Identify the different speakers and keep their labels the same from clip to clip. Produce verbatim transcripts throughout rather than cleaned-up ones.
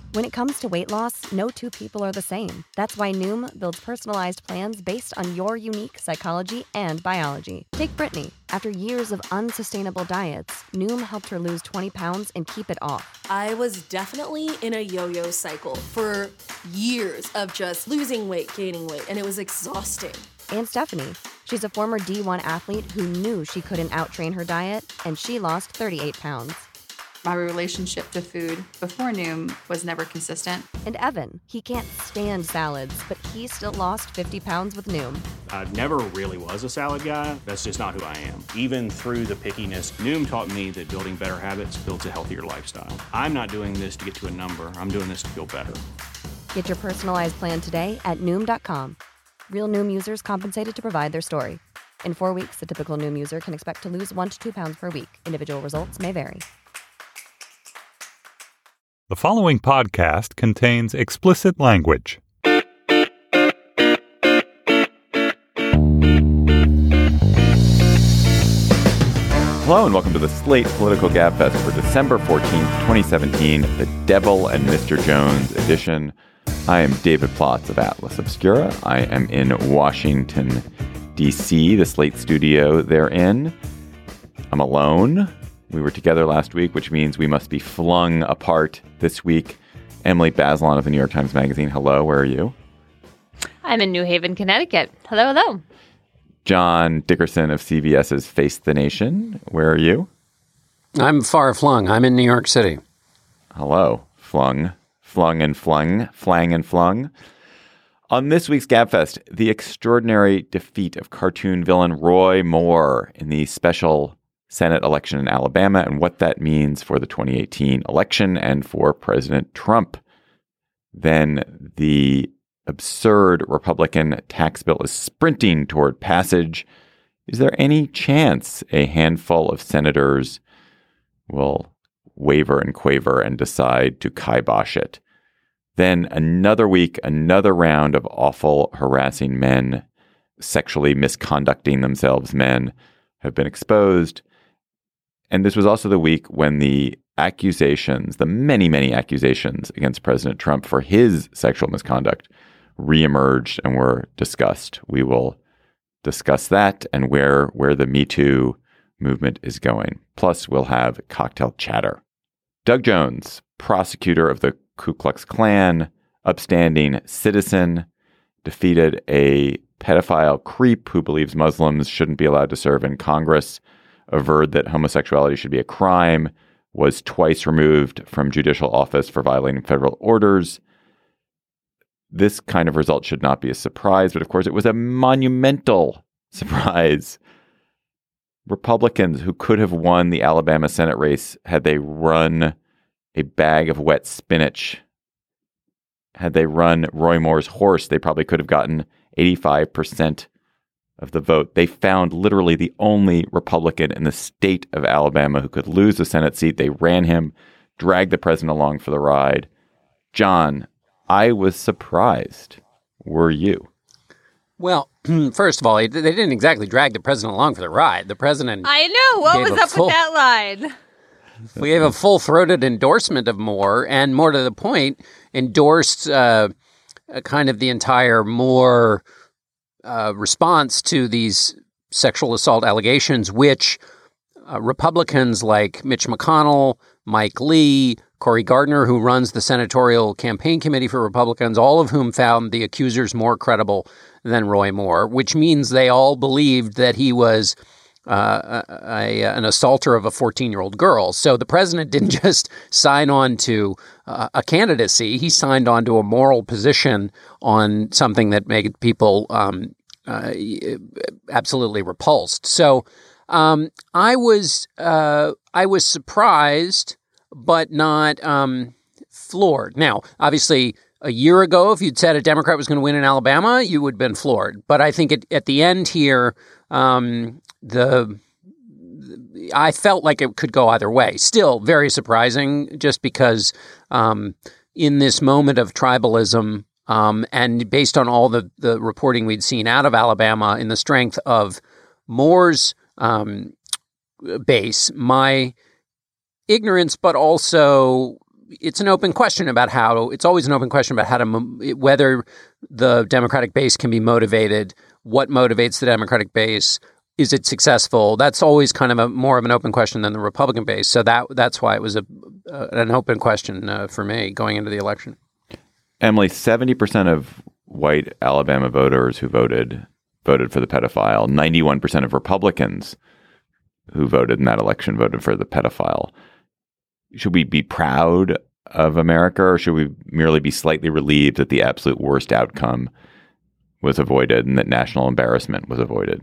Speaker 1: When it comes to weight loss, no two people are the same. That's why Noom builds personalized plans based on your unique psychology and biology. Take Brittany. After years of unsustainable diets, Noom helped her lose twenty pounds and keep it off.
Speaker 2: I was definitely in a yo-yo cycle for years of just losing weight, gaining weight, and it was exhausting.
Speaker 1: And Stephanie. She's a former D one athlete who knew she couldn't outtrain her diet, and she lost thirty-eight pounds.
Speaker 3: My relationship to food before Noom was never consistent.
Speaker 1: And Evan, he can't stand salads, but he still lost fifty pounds with Noom.
Speaker 4: I never really was a salad guy. That's just not who I am. Even through the pickiness, Noom taught me that building better habits builds a healthier lifestyle. I'm not doing this to get to a number. I'm doing this to feel better.
Speaker 1: Get your personalized plan today at Noom dot com. Real Noom users compensated to provide their story. In four weeks, the typical Noom user can expect to lose one to two pounds per week. Individual results may vary.
Speaker 5: The following podcast contains explicit language.
Speaker 6: Hello and welcome to the Slate Political Gabfest for December fourteenth, twenty seventeen, the Devil and Mister Jones edition. I am David Plotz of Atlas Obscura. I am in Washington, D C, the Slate studio they're in. I'm alone. We were together last week, which means we must be flung apart this week. Emily Bazelon of the New York Times Magazine. Hello, where are you?
Speaker 7: I'm in New Haven, Connecticut. Hello, hello.
Speaker 6: John Dickerson of CBS's Face the Nation. Where are you?
Speaker 8: I'm far flung. I'm in New York City.
Speaker 6: Hello. Flung. Flung and flung. Flang and flung. On this week's Gabfest, the extraordinary defeat of cartoon villain Roy Moore in the special Senate election in Alabama and what that means for the twenty eighteen election and for President Trump. Then the absurd Republican tax bill is sprinting toward passage. Is there any chance a handful of senators will waver and quaver and decide to kibosh it? Then another week, another round of awful, harassing men, sexually misconducting themselves men have been exposed. And this was also the week when the accusations, the many, many accusations against President Trump for his sexual misconduct reemerged and were discussed. We will discuss that and where, where the Me Too movement is going. Plus, we'll have cocktail chatter. Doug Jones, prosecutor of the Ku Klux Klan, upstanding citizen, defeated a pedophile creep who believes Muslims shouldn't be allowed to serve in Congress, averred that homosexuality should be a crime, was twice removed from judicial office for violating federal orders. This kind of result should not be a surprise, but of course it was a monumental surprise. Republicans who could have won the Alabama Senate race had they run a bag of wet spinach, had they run Roy Moore's horse, they probably could have gotten eighty-five percent of the vote. They found literally the only Republican in the state of Alabama who could lose the Senate seat. They ran him, dragged the president along for the ride. John, I was surprised. Were you?
Speaker 8: Well, first of all, they didn't exactly drag the president along for the ride. The president
Speaker 7: I know. What was up
Speaker 8: full,
Speaker 7: with that line?
Speaker 8: We gave a full-throated endorsement of Moore, and more to the point, endorsed uh, kind of the entire Moore Uh, response to these sexual assault allegations, which uh, Republicans like Mitch McConnell, Mike Lee, Cory Gardner, who runs the senatorial campaign committee for Republicans, all of whom found the accusers more credible than Roy Moore, which means they all believed that he was uh, a, a, an assaulter of a fourteen-year-old girl. So the president didn't just sign on to uh, a candidacy. He signed on to a moral position on something that made people um, uh, absolutely repulsed. So um, I was uh, I was surprised, but not um, floored. Now, obviously, a year ago, if you'd said a Democrat was going to win in Alabama, you would have been floored. But I think at, at the end here, um, the I felt like it could go either way. Still very surprising, just because um, in this moment of tribalism um, and based on all the, the reporting we'd seen out of Alabama in the strength of Moore's um, base, my ignorance, but also it's an open question about how, it's always an open question about how to, whether the Democratic base can be motivated, what motivates the Democratic base, is it successful? That's always kind of a more of an open question than the Republican base. So that that's why it was a uh, an open question uh, for me going into the election.
Speaker 6: Emily, seventy percent of white Alabama voters who voted voted for the pedophile. ninety-one percent of Republicans who voted in that election voted for the pedophile. Should we be proud of America, or should we merely be slightly relieved that the absolute worst outcome was avoided and that national embarrassment was avoided?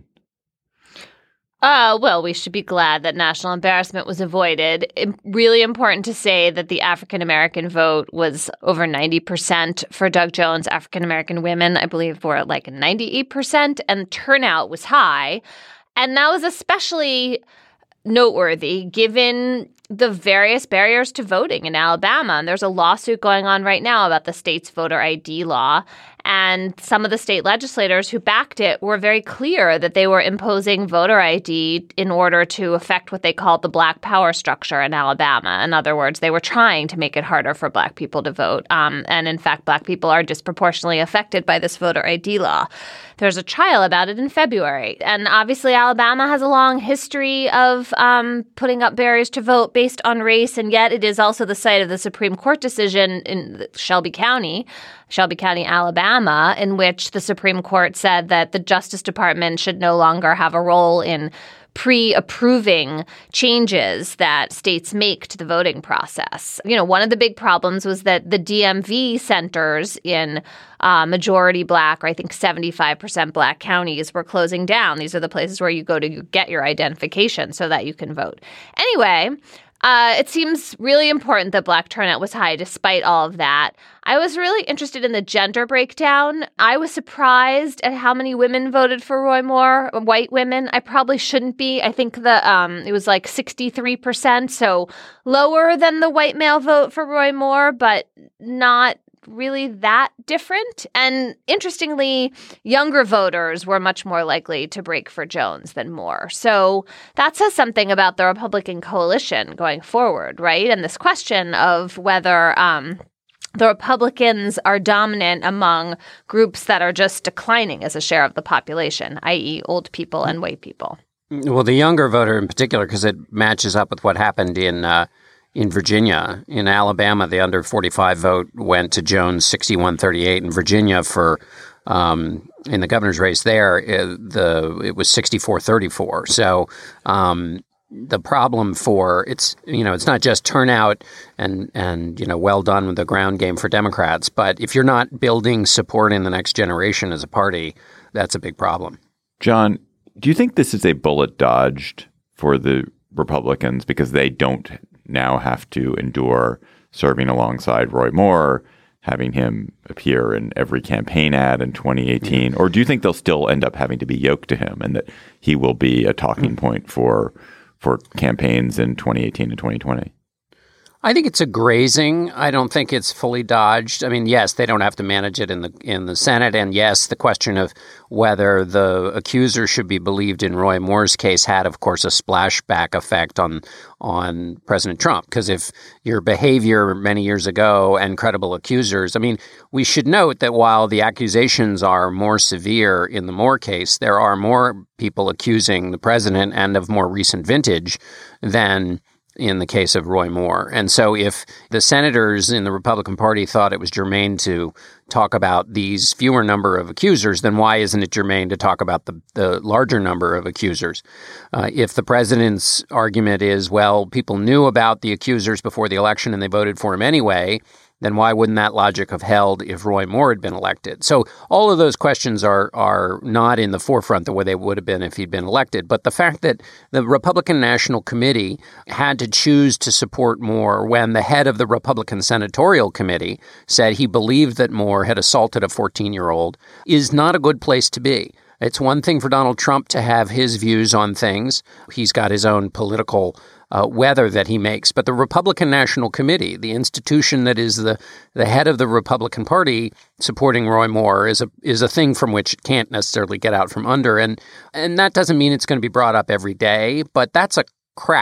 Speaker 7: Uh, well, we should be glad that national embarrassment was avoided. It, really important to say that the African-American vote was over ninety percent for Doug Jones. African-American women, I believe, were at like ninety-eight percent, and turnout was high. And that was especially noteworthy given the various barriers to voting in Alabama. And there's a lawsuit going on right now about the state's voter I D law. And some of the state legislators who backed it were very clear that they were imposing voter I D in order to affect what they called the Black power structure in Alabama. In other words, they were trying to make it harder for Black people to vote. Um, and in fact, Black people are disproportionately affected by this voter I D law. There's a trial about it in February. And obviously, Alabama has a long history of um, putting up barriers to vote based on race. And yet it is also the site of the Supreme Court decision in Shelby County, Shelby County, Alabama, in which the Supreme Court said that the Justice Department should no longer have a role in pre-approving changes that states make to the voting process. You know, one of the big problems was that the D M V centers in uh, majority Black, or I think seventy-five percent Black counties, were closing down. These are the places where you go to get your identification so that you can vote. Anyway, Uh, it seems really important that Black turnout was high despite all of that. I was really interested in the gender breakdown. I was surprised at how many women voted for Roy Moore, white women. I probably shouldn't be. I think the um, it was like sixty-three percent, so lower than the white male vote for Roy Moore, but not really that different. And interestingly, younger voters were much more likely to break for Jones than Moore. So that says something about the Republican coalition going forward, right? And this question of whether um, the Republicans are dominant among groups that are just declining as a share of the population, that is old people and white people.
Speaker 8: Well, the younger voter in particular, because it matches up with what happened in uh, In Virginia. In Alabama, the under forty-five vote went to Jones sixty-one thirty-eight. In Virginia, for um, in the governor's race there, it, the it was sixty-four thirty-four. So um, the problem for it's you know it's not just turnout and and you know well done with the ground game for Democrats, but if you're not building support in the next generation as a party, that's a big problem.
Speaker 6: John, do you think this is a bullet dodged for the Republicans because they don't now have to endure serving alongside Roy Moore, having him appear in every campaign ad in twenty eighteen? Or do you think they'll still end up having to be yoked to him and that he will be a talking point for for campaigns in twenty eighteen and twenty twenty?
Speaker 8: I think it's a grazing. I don't think it's fully dodged. I mean, yes, they don't have to manage it in the in the Senate. And yes, the question of whether the accuser should be believed in Roy Moore's case had, of course, a splashback effect on on President Trump. Because if your behavior many years ago and credible accusers, I mean, we should note that while the accusations are more severe in the Moore case, there are more people accusing the president and of more recent vintage than in the case of Roy Moore. And so if the senators in the Republican Party thought it was germane to talk about these fewer number of accusers, then why isn't it germane to talk about the, the larger number of accusers? Uh, if the president's argument is, well, people knew about the accusers before the election and they voted for him anyway, then why wouldn't that logic have held if Roy Moore had been elected? So all of those questions are are not in the forefront the way they would have been if he'd been elected. But the fact that the Republican National Committee had to choose to support Moore when the head of the Republican Senatorial Committee said he believed that Moore had assaulted a fourteen-year-old is not a good place to be. It's one thing for Donald Trump to have his views on things. He's got his own political uh, weather that he makes. But the Republican National Committee, the institution that is the, the head of the Republican Party supporting Roy Moore, is a is a thing from which it can't necessarily get out from under. And and that doesn't mean it's going to be brought up every day, but that's a crack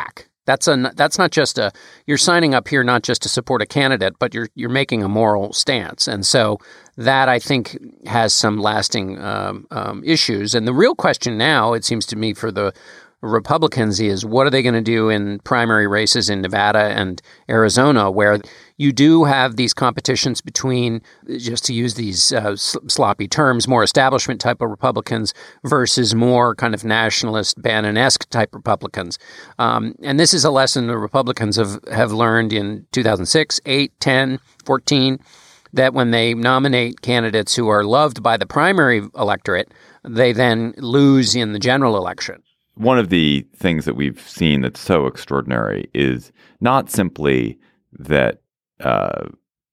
Speaker 8: That's a that's not just a you're signing up here not just to support a candidate, but you're you're making a moral stance, and so that I think has some lasting um, um, issues. And the real question now, it seems to me, for the Republicans is what are they going to do in primary races in Nevada and Arizona, where you do have these competitions between, just to use these uh, sloppy terms, more establishment type of Republicans versus more kind of nationalist Bannon-esque type Republicans. Um, and this is a lesson the Republicans have, have learned in two thousand six, eight, ten, fourteen, that when they nominate candidates who are loved by the primary electorate, they then lose in the general election.
Speaker 6: One of the things that we've seen that's so extraordinary is not simply that uh,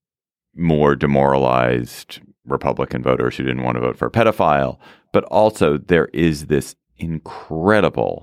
Speaker 6: more demoralized Republican voters who didn't want to vote for a pedophile, but also there is this incredible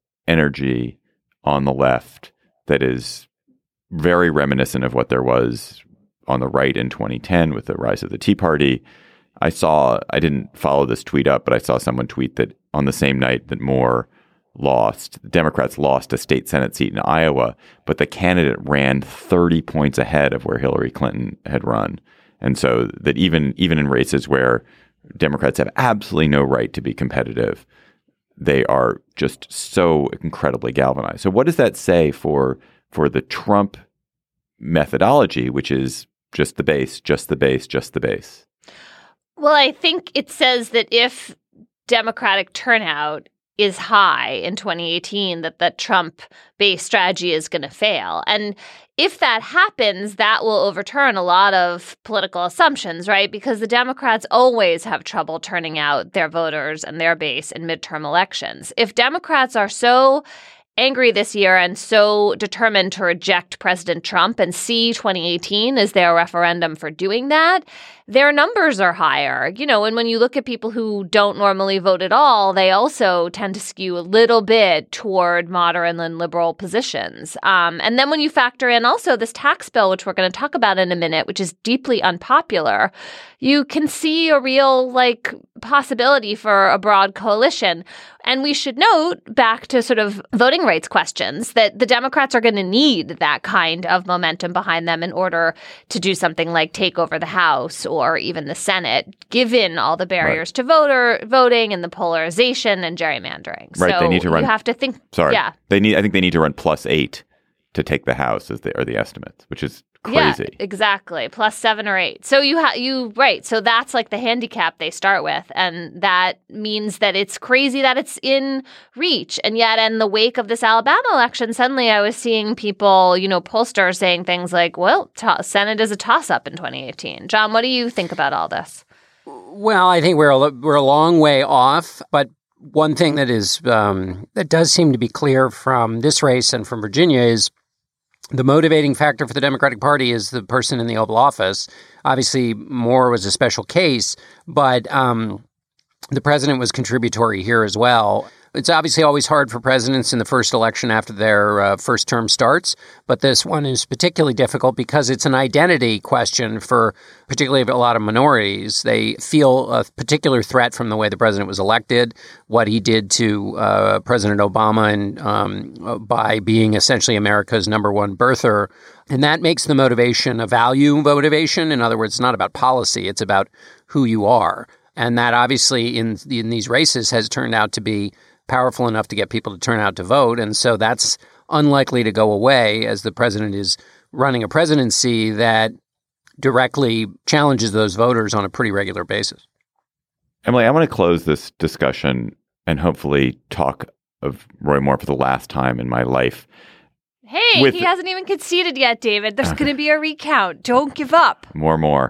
Speaker 6: energy on the left that is very reminiscent of what there was on the right in twenty ten with the rise of the Tea Party. I saw, I didn't follow this tweet up, but I saw someone tweet that on the same night that Moore lost, the Democrats lost a state Senate seat in Iowa, but the candidate ran thirty points ahead of where Hillary Clinton had run. And so that even even in races where Democrats have absolutely no right to be competitive, they are just so incredibly galvanized. So what does that say for for the Trump methodology, which is just the base, just the base, just the base?
Speaker 7: Well, I think it says that if Democratic turnout is high in twenty eighteen, that the Trump-based strategy is going to fail. And if that happens, that will overturn a lot of political assumptions, right? Because the Democrats always have trouble turning out their voters and their base in midterm elections. If Democrats are so angry this year and so determined to reject President Trump and see twenty eighteen as their referendum for doing that, their numbers are higher. You know, and when you look at people who don't normally vote at all, they also tend to skew a little bit toward moderate and liberal positions. Um, and then when you factor in also this tax bill, which we're going to talk about in a minute, which is deeply unpopular, you can see a real like possibility for a broad coalition. And we should note, back to sort of voting rights questions, that the Democrats are going to need that kind of momentum behind them in order to do something like take over the House or even the Senate, given all the barriers right. to voter voting and the polarization and gerrymandering.
Speaker 6: Right,
Speaker 7: so
Speaker 6: they need to run.
Speaker 7: You have to think.
Speaker 6: Sorry,
Speaker 7: yeah,
Speaker 6: they need. I think they need to run plus eight to take the House, as they are the estimates, which is crazy.
Speaker 7: Yeah, exactly. Plus seven or eight. So you have you right. So that's like the handicap they start with, and that means that it's crazy that it's in reach. And yet, in the wake of this Alabama election, suddenly I was seeing people, you know, pollsters saying things like, "Well, to- Senate is a toss-up in twenty eighteen." John, what do you think about all this?
Speaker 8: Well, I think we're a, we're a long way off, but one thing that is um, that does seem to be clear from this race and from Virginia is the motivating factor for the Democratic Party is the person in the Oval Office. Obviously, Moore was a special case, but um, the president was contributory here as well. It's obviously always hard for presidents in the first election after their uh, first term starts, but this one is particularly difficult because it's an identity question for particularly a lot of minorities. They feel a particular threat from the way the president was elected, what he did to uh, President Obama and um, by being essentially America's number one birther. And that makes the motivation a value motivation. In other words, it's not about policy, it's about who you are. And that obviously in in these races has turned out to be powerful enough to get people to turn out to vote. And so that's unlikely to go away as the president is running a presidency that directly challenges those voters on a pretty regular basis.
Speaker 6: Emily, I want to close this discussion and hopefully talk of Roy Moore for the last time in my life.
Speaker 7: Hey,
Speaker 6: With,
Speaker 7: he hasn't even conceded yet, David. There's going to be a recount. Don't give up.
Speaker 6: More, more.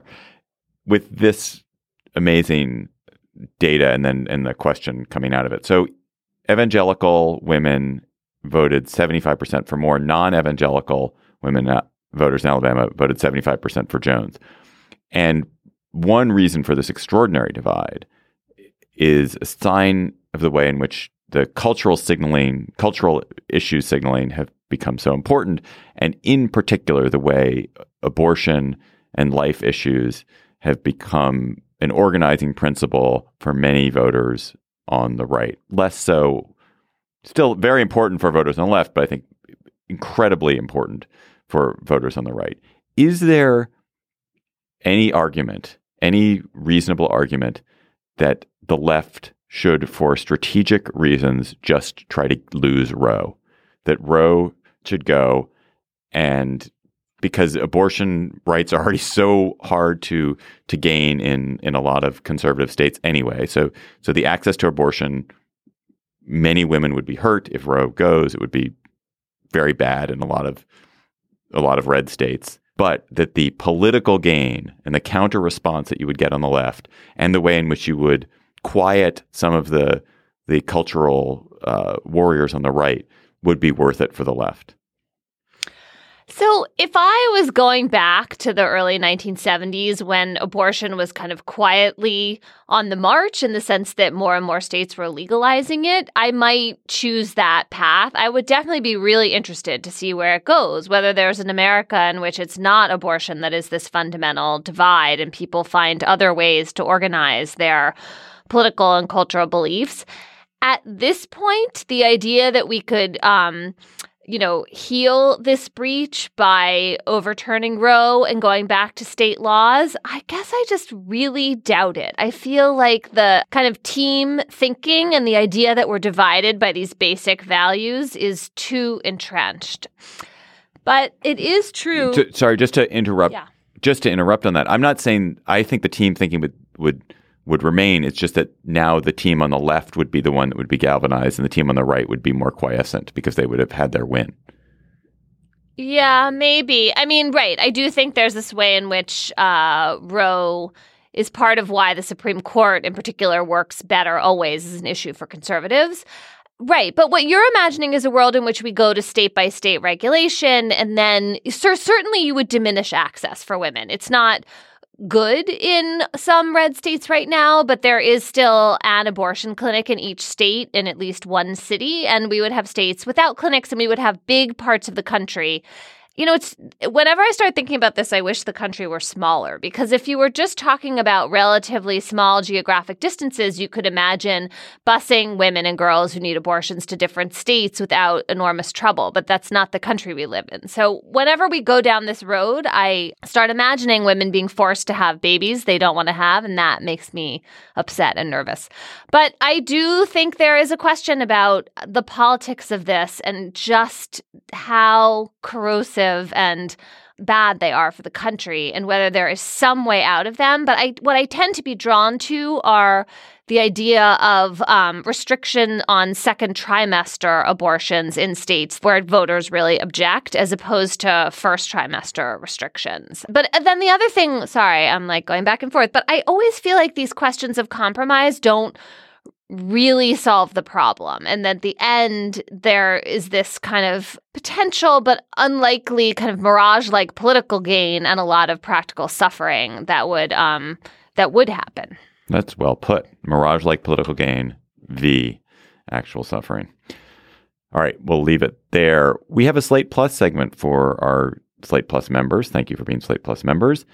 Speaker 6: With this amazing data and then and the question coming out of it. So evangelical women voted seventy-five percent for Moore. Non-evangelical women uh, voters in Alabama voted seventy-five percent for Jones. And one reason for this extraordinary divide is a sign of the way in which the cultural signaling, cultural issue signaling have become so important. And in particular, the way abortion and life issues have become an organizing principle for many voters on the right. Less so, still very important for voters on the left, but I think incredibly important for voters on the right. Is there any argument, any reasonable argument that the left should, for strategic reasons, just try to lose Roe? That Roe should go, and because abortion rights are already so hard to to gain in in a lot of conservative states anyway. So so the access to abortion, many women would be hurt if Roe goes. It would be very bad in a lot of a lot of red states. But that the political gain and the counter response that you would get on the left, and the way in which you would quiet some of the the cultural uh, warriors on the right, would be worth it for the left.
Speaker 7: So if I was going back to the early nineteen seventies when abortion was kind of quietly on the march in the sense that more and more states were legalizing it, I might choose that path. I would definitely be really interested to see where it goes, whether there's an America in which it's not abortion that is this fundamental divide and people find other ways to organize their political and cultural beliefs. At this point, the idea that we could um, you know, heal this breach by overturning Roe and going back to state laws, I guess I just really doubt it. I feel like the kind of team thinking and the idea that we're divided by these basic values is too entrenched. But it is true.
Speaker 6: To, sorry, just to interrupt.
Speaker 7: Yeah.
Speaker 6: Just to interrupt on that. I'm not saying I think the team thinking would would would remain. It's just that now the team on the left would be the one that would be galvanized and the team on the right would be more quiescent because they would have had their win.
Speaker 7: Yeah, maybe. I mean, right. I do think there's this way in which uh, Roe is part of why the Supreme Court in particular works better always as an issue for conservatives. Right. But what you're imagining is a world in which we go to state by state regulation, and then cer- certainly you would diminish access for women. It's not good in some red states right now, but there is still an abortion clinic in each state in at least one city. And we would have states without clinics, and we would have big parts of the country. You know, it's whenever I start thinking about this, I wish the country were smaller, because if you were just talking about relatively small geographic distances, you could imagine busing women and girls who need abortions to different states without enormous trouble. But that's not the country we live in. So whenever we go down this road, I start imagining women being forced to have babies they don't want to have. And that makes me upset and nervous. But I do think there is a question about the politics of this and just how corrosive and bad they are for the country, and whether there is some way out of them. But I, what I tend to be drawn to are the idea of um, restriction on second trimester abortions in states where voters really object, as opposed to first trimester restrictions. But then the other thing, sorry, I'm like going back and forth, but I always feel like these questions of compromise don't really solve the problem. And at the end, there is this kind of potential but unlikely kind of mirage-like political gain and a lot of practical suffering that would um, that would happen.
Speaker 6: That's well put. Mirage-like political gain v. actual suffering. All right, we'll leave it there. We have a Slate Plus segment for our Slate Plus members. Thank you for being Slate Plus members.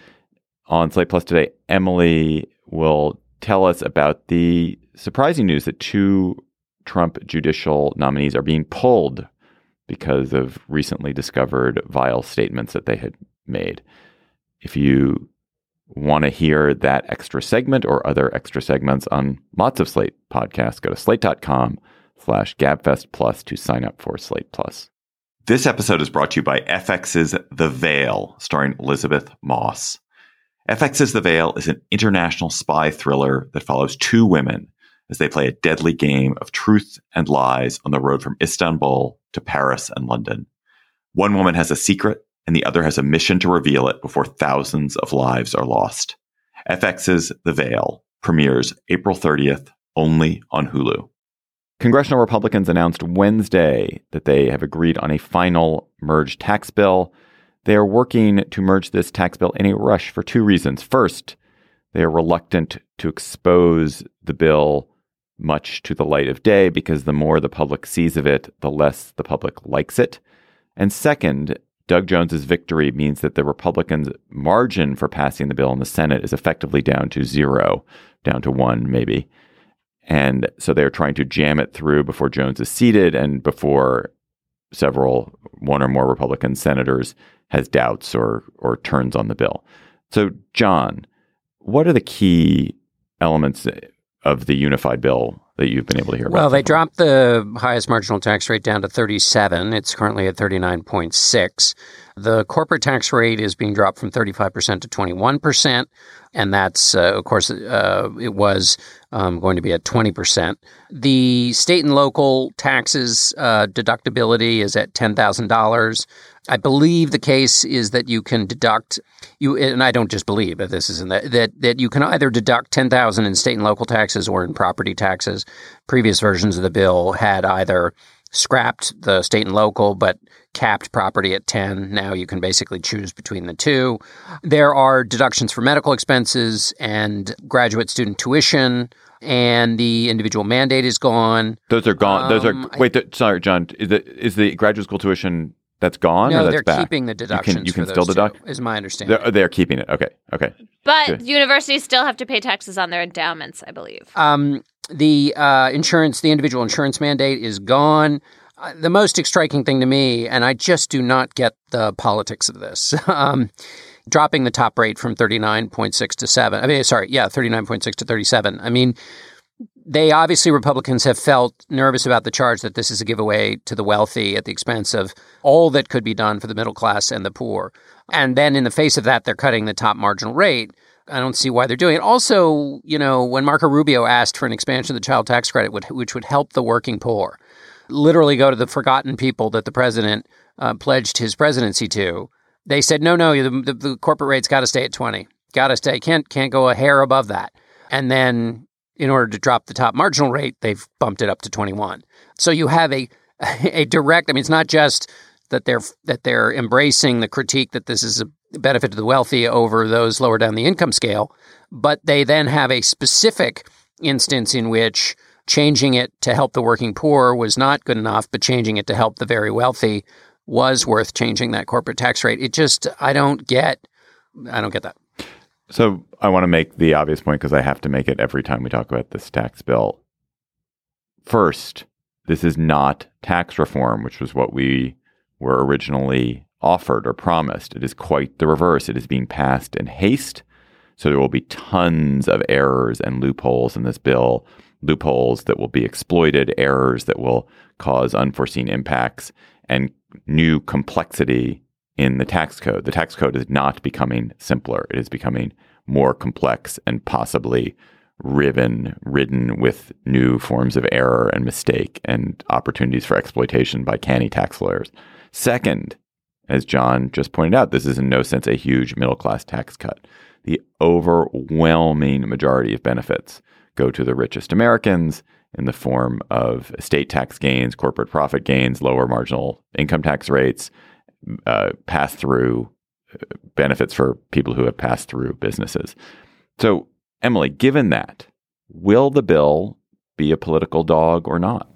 Speaker 6: On Slate Plus today, Emily will tell us about the surprising news that two Trump judicial nominees are being pulled because of recently discovered vile statements that they had made. If you want to hear that extra segment or other extra segments on lots of Slate podcasts, go to slate.com slash gabfest plus to sign up for Slate Plus. This episode is brought to you by F X's The Veil, starring Elizabeth Moss. F X's The Veil is an international spy thriller that follows two women as they play a deadly game of truth and lies on the road from Istanbul to Paris and London. One woman has a secret, and the other has a mission to reveal it before thousands of lives are lost. F X's The Veil premieres April thirtieth, only on Hulu. Congressional Republicans announced Wednesday that they have agreed on a final merged tax bill. They are working to merge this tax bill in a rush for two reasons. First, they are reluctant to expose the bill much to the light of day because the more the public sees of it, the less the public likes it. And second, Doug Jones's victory means that the Republicans' margin for passing the bill in the Senate is effectively down to zero, down to one maybe. And so they're trying to jam it through before Jones is seated and before several, one or more Republican senators has doubts or or turns on the bill. So, John, what are the key elements of the unified bill that you've been able to hear about?
Speaker 8: Well, they dropped the highest marginal tax rate down to thirty-seven. It's currently at thirty-nine point six. The corporate tax rate is being dropped from thirty-five percent to twenty-one percent. And that's, uh, of course, uh, it was um, going to be at twenty percent. The state and local taxes uh, deductibility is at ten thousand dollars. I believe the case is that you can deduct, you, and I don't just believe, but this is in the, that that you can either deduct ten thousand dollars in state and local taxes or in property taxes. Previous versions of the bill had either scrapped the state and local, but capped property at ten. Now you can basically choose between the two. There are deductions for medical expenses and graduate student tuition, and the individual mandate is gone.
Speaker 6: Those are gone.
Speaker 8: Um,
Speaker 6: Those are wait. Th- sorry, John. Is the is the graduate school tuition that's gone?
Speaker 8: No,
Speaker 6: or that's
Speaker 8: they're
Speaker 6: back?
Speaker 8: keeping the deductions.
Speaker 6: You can, you can
Speaker 8: for
Speaker 6: still
Speaker 8: those
Speaker 6: deduct.
Speaker 8: two, is my understanding.
Speaker 6: They're, they're keeping it. Okay. Okay.
Speaker 7: But
Speaker 6: Good.
Speaker 7: universities still have to pay taxes on their endowments, I believe.
Speaker 8: Um, the uh, insurance, the individual insurance mandate is gone. Uh, the most striking thing to me, and I just do not get the politics of this, um, dropping the top rate from thirty-nine point six to seven. I mean, sorry, yeah, thirty-nine point six to thirty-seven. I mean, they obviously, Republicans have felt nervous about the charge that this is a giveaway to the wealthy at the expense of all that could be done for the middle class and the poor. And then in the face of that, they're cutting the top marginal rate. I don't see why they're doing it. Also, you know, when Marco Rubio asked for an expansion of the child tax credit, which would help the working poor, literally go to the forgotten people that the president uh, pledged his presidency to, they said, no, no, the, the, the corporate rate's got to stay at twenty. Got to stay. Can't, can't go a hair above that. And then in order to drop the top marginal rate, they've bumped it up to twenty-one. So you have a a direct, I mean, it's not just that they're that they're embracing the critique that this is a benefit to the wealthy over those lower down the income scale, but they then have a specific instance in which changing it to help the working poor was not good enough, but changing it to help the very wealthy was worth changing that corporate tax rate. It just, I don't get, I don't get that.
Speaker 6: So I want to make the obvious point because I have to make it every time we talk about this tax bill. First, this is not tax reform, which was what we were originally offered or promised. It is quite the reverse. It is being passed in haste. So there will be tons of errors and loopholes in this bill, loopholes that will be exploited, errors that will cause unforeseen impacts, and new complexity in the tax code. The tax code is not becoming simpler. It is becoming more complex and possibly riven, ridden with new forms of error and mistake and opportunities for exploitation by canny tax lawyers. Second, as John just pointed out, this is in no sense a huge middle-class tax cut. The overwhelming majority of benefits go to the richest Americans in the form of estate tax gains, corporate profit gains, lower marginal income tax rates, uh, pass-through benefits for people who have pass-through businesses. So, Emily, given that, will the bill be a political dog or not?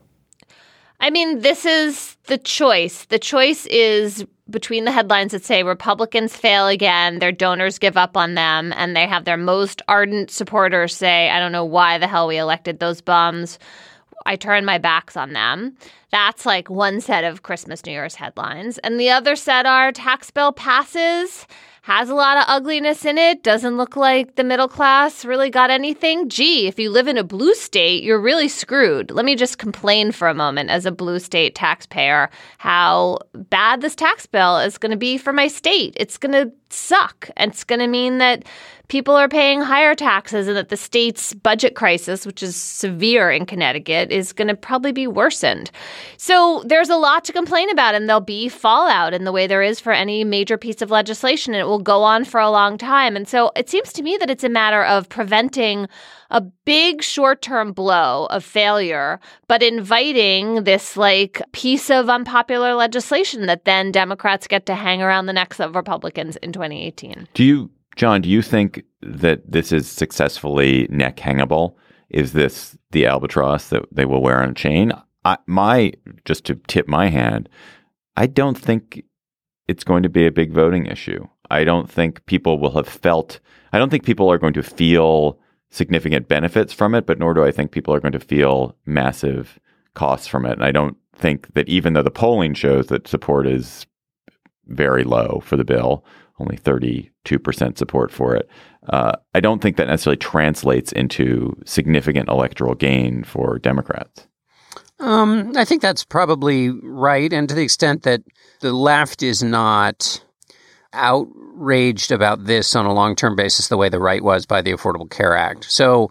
Speaker 7: I mean, this is the choice. The choice is between the headlines that say Republicans fail again, their donors give up on them, and they have their most ardent supporters say, I don't know why the hell we elected those bums. I turn my backs on them. That's like one set of Christmas, New Year's headlines. And the other set are tax bill passes, has a lot of ugliness in it, doesn't look like the middle class really got anything. Gee, if you live in a blue state, you're really screwed. Let me just complain for a moment as a blue state taxpayer how bad this tax bill is going to be for my state. It's going to suck. And it's going to mean that people are paying higher taxes and that the state's budget crisis, which is severe in Connecticut, is going to probably be worsened. So there's a lot to complain about, and there'll be fallout in the way there is for any major piece of legislation, and it will go on for a long time. And so it seems to me that it's a matter of preventing a big short-term blow of failure, but inviting this like piece of unpopular legislation that then Democrats get to hang around the necks of Republicans in twenty eighteen.
Speaker 6: Do you, John, do you think that this is successfully neck hangable? Is this the albatross that they will wear on a chain? I, my, just to tip my hand, I don't think it's going to be a big voting issue. I don't think people will have felt, I don't think people are going to feel significant benefits from it, but nor do I think people are going to feel massive costs from it. And I don't think that even though the polling shows that support is very low for the bill, only thirty-two percent support for it, uh, I don't think that necessarily translates into significant electoral gain for Democrats.
Speaker 8: Um, I think that's probably right. And to the extent that the left is not outraged about this on a long-term basis the way the right was by the Affordable Care Act. So,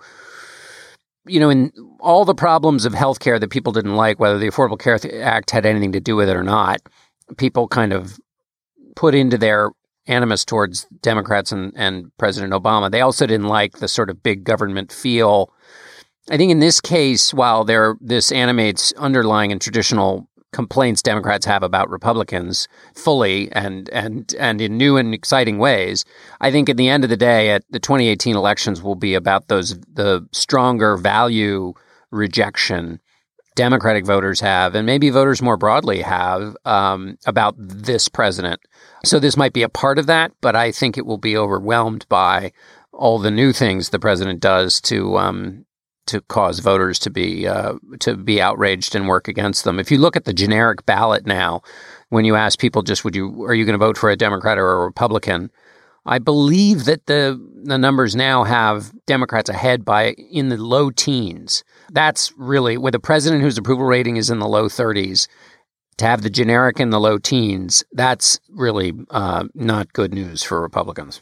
Speaker 8: you know, in all the problems of healthcare that people didn't like, whether the Affordable Care Act had anything to do with it or not, people kind of put into their animus towards Democrats and, and President Obama. They also didn't like the sort of big government feel. I think in this case, while there this animates underlying and traditional complaints Democrats have about Republicans fully and and and in new and exciting ways, I think at the end of the day, at the twenty eighteen elections will be about those the stronger value rejection Democratic voters have, and maybe voters more broadly have, um, about this president. So this might be a part of that, but I think it will be overwhelmed by all the new things the president does to um, to cause voters to be uh, to be outraged and work against them. If you look at the generic ballot now, when you ask people just would you are you going to vote for a Democrat or a Republican, I believe that the the numbers now have Democrats ahead by in the low teens. That's really with a president whose approval rating is in the low thirties. To have the generic in the low teens, that's really uh, not good news for Republicans.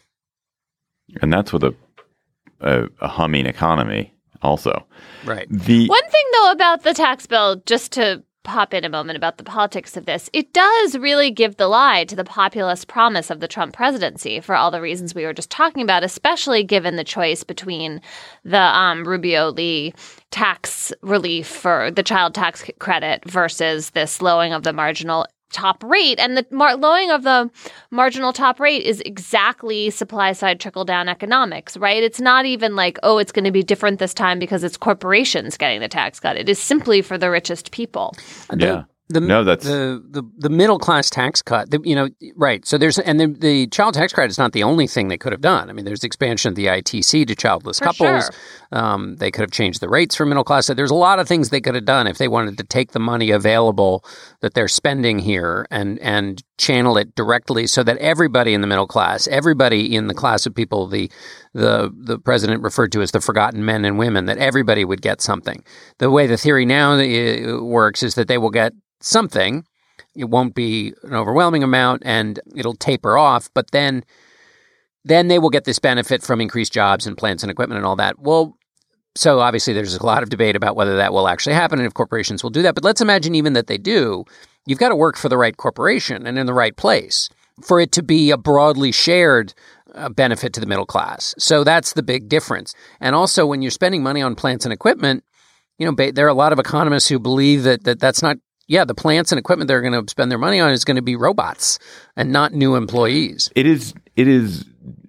Speaker 6: And that's with a a, a humming economy. Also,
Speaker 8: right.
Speaker 6: The
Speaker 7: one thing, though, about the tax bill, just to pop in a moment about the politics of this, it does really give the lie to the populist promise of the Trump presidency for all the reasons we were just talking about, especially given the choice between the um, Rubio-Lee tax relief for the child tax credit versus this lowering of the marginal top rate. And the mar- lowering of the marginal top rate is exactly supply-side trickle-down economics, right? It's not even like, oh, it's going to be different this time because it's corporations getting the tax cut. It is simply for the richest people.
Speaker 6: Yeah.
Speaker 8: The, the,
Speaker 6: no, that's
Speaker 8: the, the, the middle class tax cut, the, you know, right. So there's, and the, the child tax credit is not the only thing they could have done. I mean, there's the expansion of the I T C to childless
Speaker 7: For
Speaker 8: couples.
Speaker 7: Sure.
Speaker 8: Um, they could have changed the rates for middle class. So there's a lot of things they could have done if they wanted to take the money available that they're spending here and, and channel it directly so that everybody in the middle class, everybody in the class of people the the the president referred to as the forgotten men and women, that everybody would get something. The way the theory now works is that they will get something. It won't be an overwhelming amount and it'll taper off, but then then they will get this benefit from increased jobs and plants and equipment and all that. Well, so obviously there's a lot of debate about whether that will actually happen and if corporations will do that. But let's imagine even that they do. You've got to work for the right corporation and in the right place for it to be a broadly shared uh, benefit to the middle class. So that's the big difference. And also when you're spending money on plants and equipment, you know, ba- there are a lot of economists who believe that, that that's not Yeah, the plants and equipment they're going to spend their money on is going to be robots and not new employees.
Speaker 6: It is it is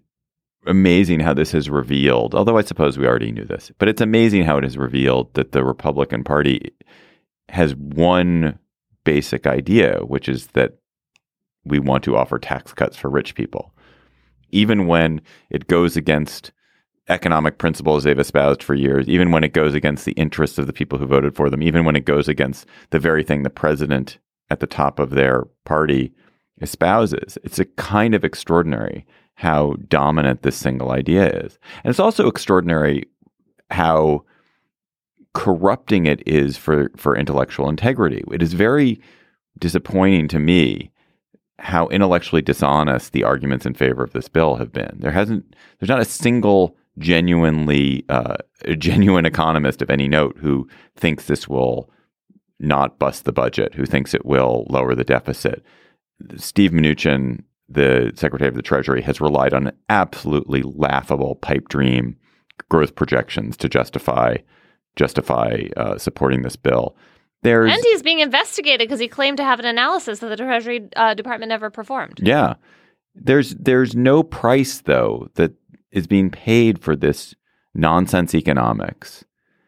Speaker 6: amazing how this has revealed, although I suppose we already knew this, but it's amazing how it has revealed that the Republican Party has one basic idea, which is that we want to offer tax cuts for rich people. Even when it goes against economic principles they've espoused for years, even when it goes against the interests of the people who voted for them, even when it goes against the very thing the president at the top of their party espouses. It's a kind of extraordinary how dominant this single idea is. And it's also extraordinary how corrupting it is for, for intellectual integrity. It is very disappointing to me how intellectually dishonest the arguments in favor of this bill have been. There hasn't, there's not a single genuinely uh, a genuine economist of any note who thinks this will not bust the budget, who thinks it will lower the deficit. Steve Mnuchin, the Secretary of the Treasury, has relied on absolutely laughable pipe dream growth projections to justify justify uh, supporting this bill. There's,
Speaker 7: and he's being investigated because he claimed to have an analysis that the Treasury uh, Department never performed.
Speaker 6: Yeah. There's there's no price, though, that is being paid for this nonsense economics.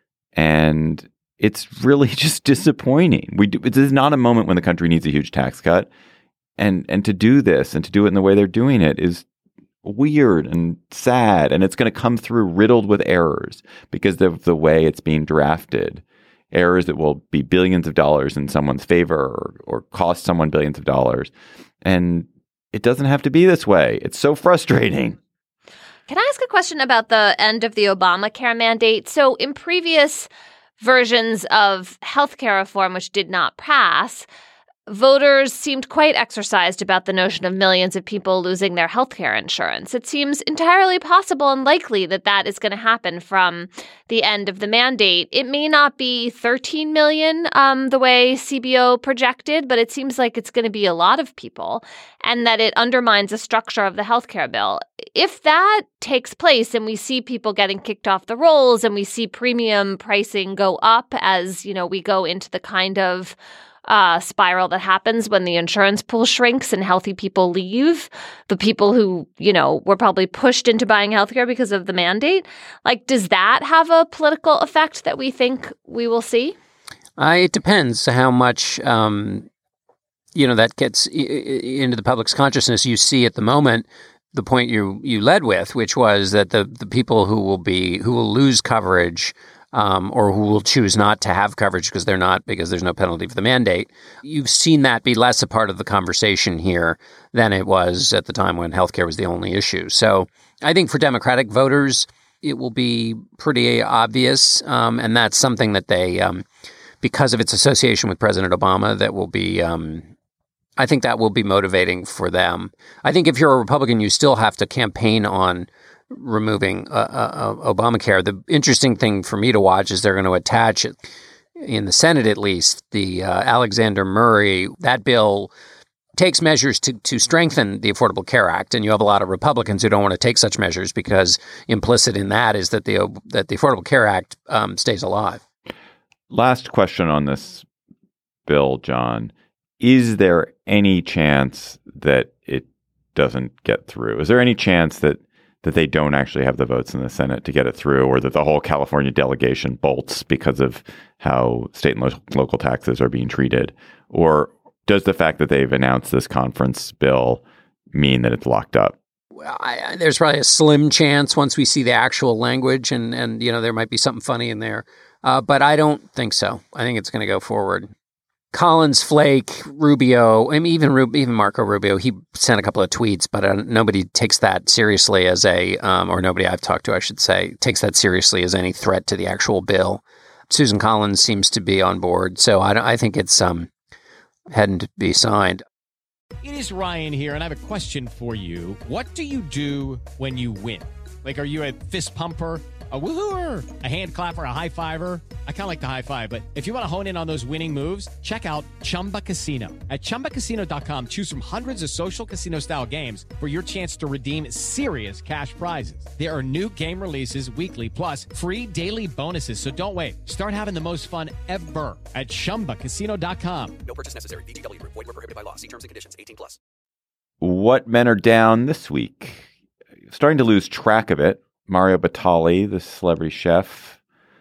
Speaker 6: And it's really just disappointing. We do, this is not a moment when the country needs a huge tax cut. And and to do this and to do it in the way they're doing it is weird and sad. And it's going to come through riddled with errors because of the way it's being drafted. errors that will be billions of dollars in someone's favor or, or cost someone billions of dollars. And it doesn't have to be this way. It's so frustrating.
Speaker 7: Can I ask a question about the end of the Obamacare mandate? So in previous versions of healthcare reform, which did not pass, voters seemed quite exercised about the notion of millions of people losing their healthcare insurance. It seems entirely possible and likely that that is going to happen from the end of the mandate. It may not be thirteen million um, the way C B O projected, but it seems like it's going to be a lot of people and that it undermines the structure of the healthcare bill. If that takes place and we see people getting kicked off the rolls and we see premium pricing go up as, you know, we go into the kind of Uh, spiral that happens when the insurance pool shrinks and healthy people leave, the people who, you know, were probably pushed into buying healthcare because of the mandate. Like, does that have a political effect that we think we will see?
Speaker 8: Uh, it depends how much, um, you know, that gets I- into the public's consciousness. You see at the moment the point you you led with, which was that the the people who will be who will lose coverage Um, or who will choose not to have coverage because they're not, because there's no penalty for the mandate. You've seen that be less a part of the conversation here than it was at the time when healthcare was the only issue. So I think for Democratic voters, it will be pretty obvious. Um, and that's something that they, um, because of its association with President Obama, that will be, um, I think that will be motivating for them. I think if you're a Republican, you still have to campaign on removing uh, uh, Obamacare. The interesting thing for me to watch is they're going to attach, in the Senate at least, the uh, Alexander Murray. That bill takes measures to, to strengthen the Affordable Care Act, and you have a lot of Republicans who don't want to take such measures because implicit in that is that the that the Affordable Care Act um, stays alive.
Speaker 6: Last question on this bill, John. Is there any chance that it doesn't get through? Is there any chance that that they don't actually have the votes in the Senate to get it through, or that the whole California delegation bolts because of how state and lo- local taxes are being treated? Or does the fact that they've announced this conference bill mean that it's locked up?
Speaker 8: Well, I, there's probably a slim chance once we see the actual language, and, and you know, there might be something funny in there. Uh, but I don't think so. I think it's going to go forward. Collins, Flake, Rubio, I mean, even Rub- even Marco Rubio, he sent a couple of tweets, but uh, nobody takes that seriously as a, um, or nobody I've talked to, I should say, takes that seriously as any threat to the actual bill. Susan Collins seems to be on board, so I, I think it's um, heading to be signed.
Speaker 9: It is Ryan here, and I have a question for you. What do you do when you win? Like, are you a fist pumper, a woohooer, a hand clapper, a high fiver? I kind of like the high five, but if you want to hone in on those winning moves, check out Chumba Casino. At chumba casino dot com, choose from hundreds of social casino style games for your chance to redeem serious cash prizes. There are new game releases weekly, plus free daily bonuses. So don't wait. Start having the most fun ever at chumba casino dot com.
Speaker 10: No purchase necessary. V G W Group. Void where prohibited by law. See terms and conditions. eighteen plus.
Speaker 6: What men are down this week? Starting to lose track of it. Mario Batali, the celebrity chef,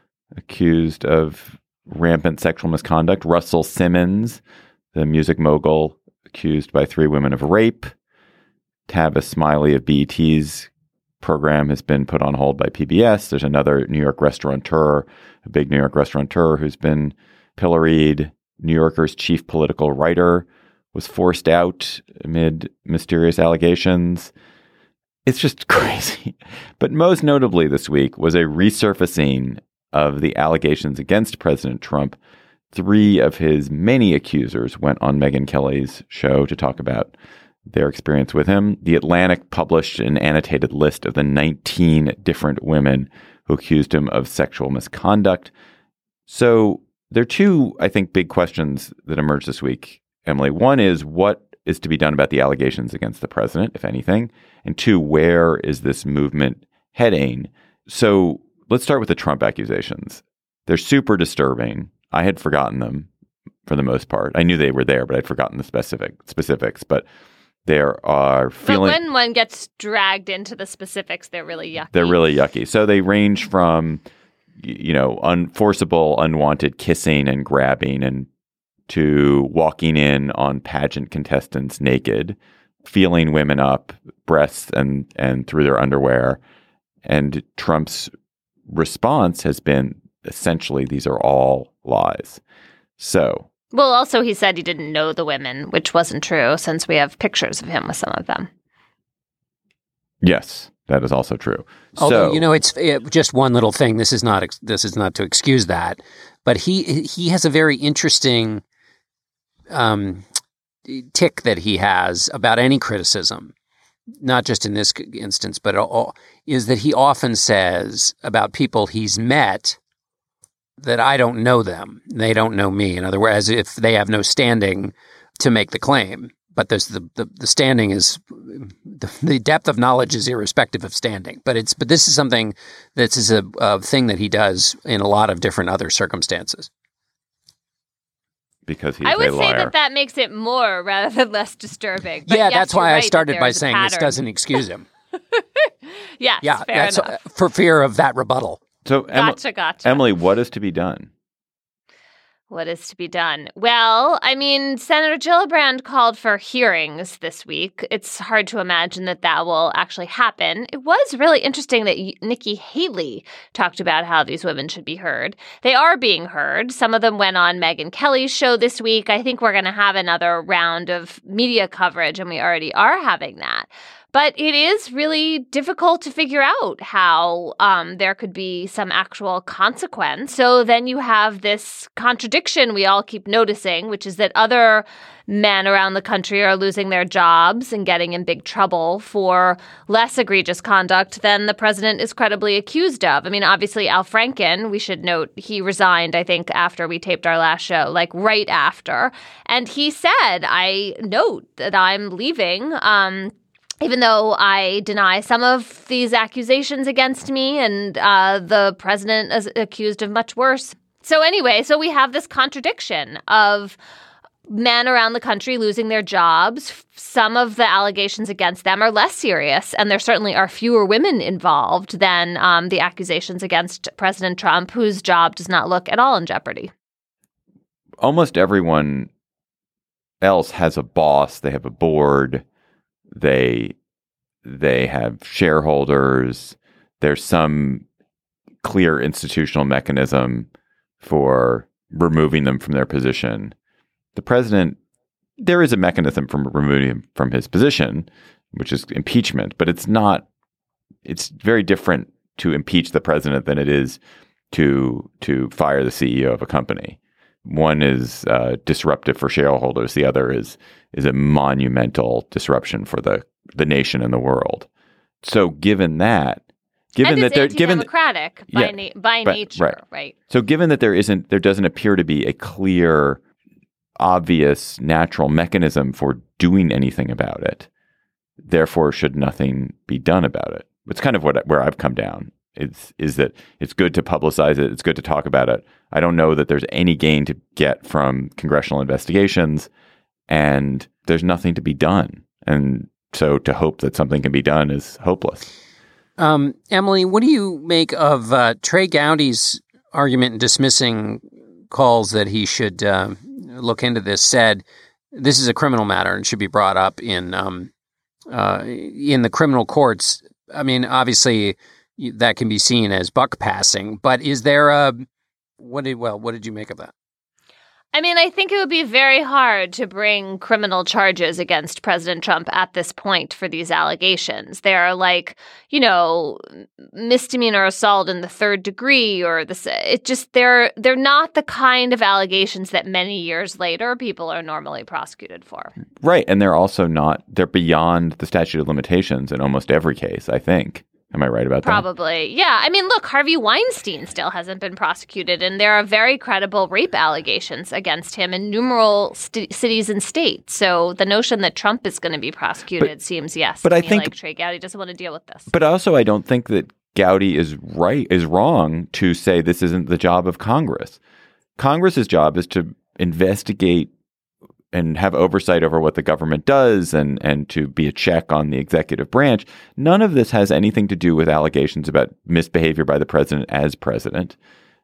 Speaker 6: accused of rampant sexual misconduct. Russell Simmons, the music mogul, accused by three women of rape. Tavis Smiley of B E T's program has been put on hold by P B S. There's another New York restaurateur, a big New York restaurateur who's been pilloried. New Yorker's chief political writer was forced out amid mysterious allegations. It's just crazy. But most notably this week was a resurfacing of the allegations against President Trump. Three of his many accusers went on Megyn Kelly's show to talk about their experience with him. The Atlantic published an annotated list of the nineteen different women who accused him of sexual misconduct. So there are two, I think, big questions that emerged this week, Emily. One is, what is to be done about the allegations against the president, if anything? And two, where is this movement heading? So let's start with the Trump accusations. They're super disturbing. I had forgotten them for the most part. I knew they were there, but I'd forgotten the specific specifics. But there are feeling.
Speaker 7: But when one gets dragged into the specifics, they're really yucky.
Speaker 6: They're really yucky. So they range from, you know, unforceable, unwanted kissing and grabbing, and to walking in on pageant contestants naked, feeling women up, breasts and and through their underwear. And Trump's response has been essentially these are all lies. So,
Speaker 7: well, also he said he didn't know the women, which wasn't true since we have pictures of him with some of them.
Speaker 6: Yes, that is also true.
Speaker 8: Although,
Speaker 6: so,
Speaker 8: you know, it's it, just one little thing. This is not this is not to excuse that, but he he has a very interesting um, tick that he has about any criticism, not just in this instance, but all, is that he often says about people he's met that I don't know them, they don't know me. In other words, if they have no standing to make the claim. But there's the, the, the standing is the, the depth of knowledge is irrespective of standing. But it's but this is something that is a, a thing that he does in a lot of different other circumstances.
Speaker 6: Because he's
Speaker 7: I would
Speaker 6: a
Speaker 7: say
Speaker 6: liar.
Speaker 7: that that makes it more rather than less disturbing. But
Speaker 8: yeah,
Speaker 7: yes,
Speaker 8: that's why
Speaker 7: right
Speaker 8: I started by
Speaker 7: a
Speaker 8: saying this
Speaker 7: pattern.
Speaker 8: doesn't excuse him.
Speaker 7: yes,
Speaker 8: yeah,
Speaker 7: fair
Speaker 8: that's
Speaker 7: enough.
Speaker 8: uh, for fear of that rebuttal.
Speaker 6: So, Em-
Speaker 7: Gotcha, gotcha.
Speaker 6: Emily, what is to be done?
Speaker 7: What is to be done? Well, I mean, Senator Gillibrand called for hearings this week. It's hard to imagine that that will actually happen. It was really interesting that Nikki Haley talked about how these women should be heard. They are being heard. Some of them went on Megyn Kelly's show this week. I think we're going to have another round of media coverage, and we already are having that. But it is really difficult to figure out how um, there could be some actual consequence. So then you have this contradiction we all keep noticing, which is that other men around the country are losing their jobs and getting in big trouble for less egregious conduct than the president is credibly accused of. I mean, obviously, Al Franken, we should note, he resigned, I think, after we taped our last show, like right after. And he said, I note that I'm leaving. Um, Even though I deny some of these accusations against me, and uh, the president is accused of much worse. So anyway, so we have this contradiction of men around the country losing their jobs. Some of the allegations against them are less serious, and there certainly are fewer women involved than um, the accusations against President Trump, whose job does not look at all in jeopardy.
Speaker 6: Almost everyone else has a boss. They have a board. They they have shareholders. There's some clear institutional mechanism for removing them from their position. The president, there is a mechanism for removing him from his position, which is impeachment, but it's not, it's very different to impeach the president than it is to to fire the C E O of a company. One is uh, disruptive for shareholders. The other is is a monumental disruption for the the nation and the world. So, given that, given
Speaker 7: and
Speaker 6: that they're given
Speaker 7: democratic by
Speaker 6: yeah,
Speaker 7: na- by
Speaker 6: right,
Speaker 7: nature,
Speaker 6: right.
Speaker 7: right?
Speaker 6: So, given that there isn't, there doesn't appear to be a clear, obvious, natural mechanism for doing anything about it. Therefore, should nothing be done about it? It's kind of what where I've come down. Is is that it's good to publicize it. It's good to talk about it. I don't know that there's any gain to get from congressional investigations, and there's nothing to be done. And so to hope that something can be done is hopeless.
Speaker 8: Um, Emily, what do you make of uh, Trey Gowdy's argument in dismissing calls that he should uh, look into this? Said this is a criminal matter and should be brought up in um, uh, in the criminal courts. I mean, obviously that can be seen as buck passing, but is there a what did well what did you make of that?
Speaker 7: I mean, I think it would be very hard to bring criminal charges against President Trump at this point for these allegations. They're like, you know, misdemeanor assault in the third degree, or this. It just they're they're not the kind of allegations that many years later people are normally prosecuted for.
Speaker 6: Right, and they're also not. They're beyond the statute of limitations in almost every case, I think. Am I right about that?
Speaker 7: Probably. Yeah. I mean, look, Harvey Weinstein still hasn't been prosecuted, and there are very credible rape allegations against him in numerous st- cities and states. So the notion that Trump is going to be prosecuted
Speaker 6: but,
Speaker 7: seems, yes,
Speaker 6: but
Speaker 7: to
Speaker 6: I
Speaker 7: me
Speaker 6: think,
Speaker 7: like Trey Gowdy doesn't want to deal with this.
Speaker 6: But also, I don't think that Gowdy is right, is wrong to say this isn't the job of Congress. Congress's job is to investigate and have oversight over what the government does and, and to be a check on the executive branch. None of this has anything to do with allegations about misbehavior by the president as president.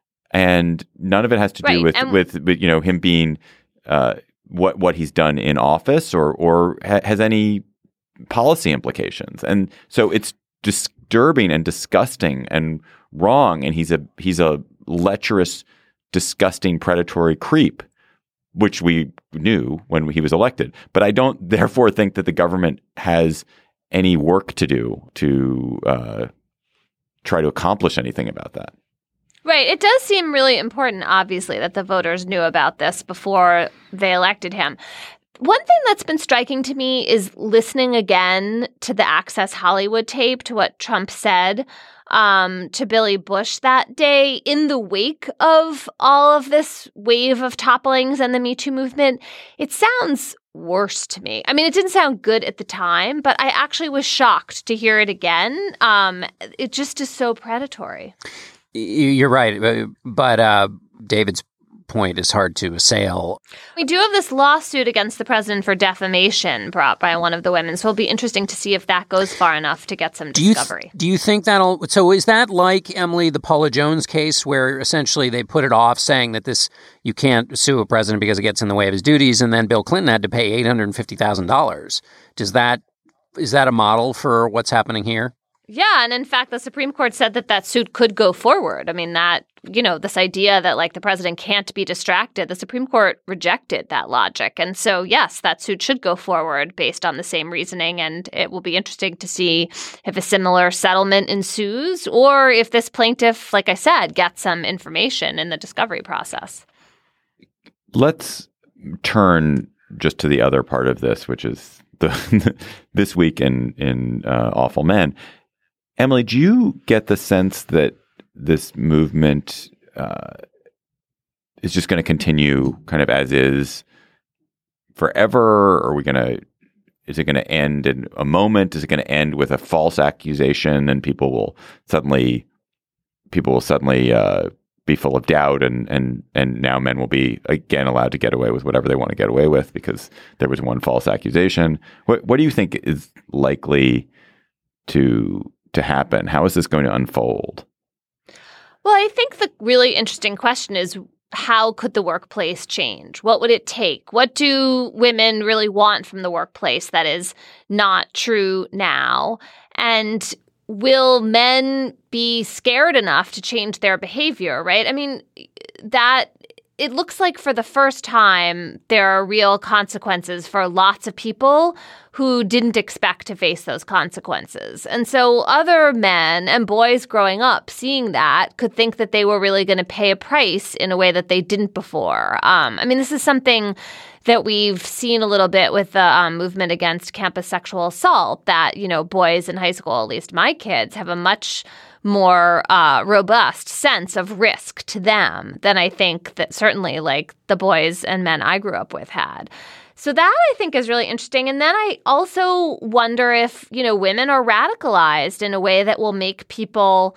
Speaker 6: And none of it has to do
Speaker 7: right.
Speaker 6: with,
Speaker 7: and-
Speaker 6: with, with, you know, him being uh, what what he's done in office or, or ha- has any policy implications. And so it's disturbing and disgusting and wrong. And he's a he's a lecherous, disgusting, predatory creep, which we knew when he was elected. But I don't therefore think that the government has any work to do to uh, try to accomplish anything about that.
Speaker 7: Right. It does seem really important, obviously, that the voters knew about this before they elected him. One thing that's been striking to me is listening again to the Access Hollywood tape, to what Trump said um, to Billy Bush that day in the wake of all of this wave of topplings and the Me Too movement. It sounds worse to me. I mean, it didn't sound good at the time, but I actually was shocked to hear it again. Um, it just is so predatory.
Speaker 8: You're right. But uh, David's point is hard to assail.
Speaker 7: We do have this lawsuit against the president for defamation brought by one of the women. So it'll be interesting to see if that goes far enough to get some
Speaker 8: do you
Speaker 7: discovery.
Speaker 8: Th- do you think that'll... So is that like, Emily, the Paula Jones case where essentially they put it off saying that this, you can't sue a president because it gets in the way of his duties, and then Bill Clinton had to pay eight hundred fifty thousand dollars. Does that, is that a model for what's happening here?
Speaker 7: Yeah. And in fact, the Supreme Court said that that suit could go forward. I mean, that, you know, this idea that like the president can't be distracted, the Supreme Court rejected that logic. And so, yes, that suit should go forward based on the same reasoning. And it will be interesting to see if a similar settlement ensues or if this plaintiff, like I said, gets some information in the discovery process.
Speaker 6: Let's turn just to the other part of this, which is the this week in, in uh, Awful Men. Emily, do you get the sense that this movement uh, is just going to continue kind of as is forever? Or are we going to, is it going to end in a moment? Is it going to end with a false accusation and people will suddenly, people will suddenly uh, be full of doubt and, and, and now men will be again allowed to get away with whatever they want to get away with because there was one false accusation? What, what do you think is likely to to happen? How is this going to unfold?
Speaker 7: Well, I think the really interesting question is, how could the workplace change? What would it take? What do women really want from the workplace that is not true now? And will men be scared enough to change their behavior, right? I mean, that it looks like for the first time, there are real consequences for lots of people who didn't expect to face those consequences. And so other men and boys growing up seeing that could think that they were really going to pay a price in a way that they didn't before. Um, I mean, this is something that we've seen a little bit with the um, movement against campus sexual assault, that, you know, boys in high school, at least my kids, have a much more uh, robust sense of risk to them than I think that certainly like the boys and men I grew up with had. So that I think is really interesting. And then I also wonder if, you know, women are radicalized in a way that will make people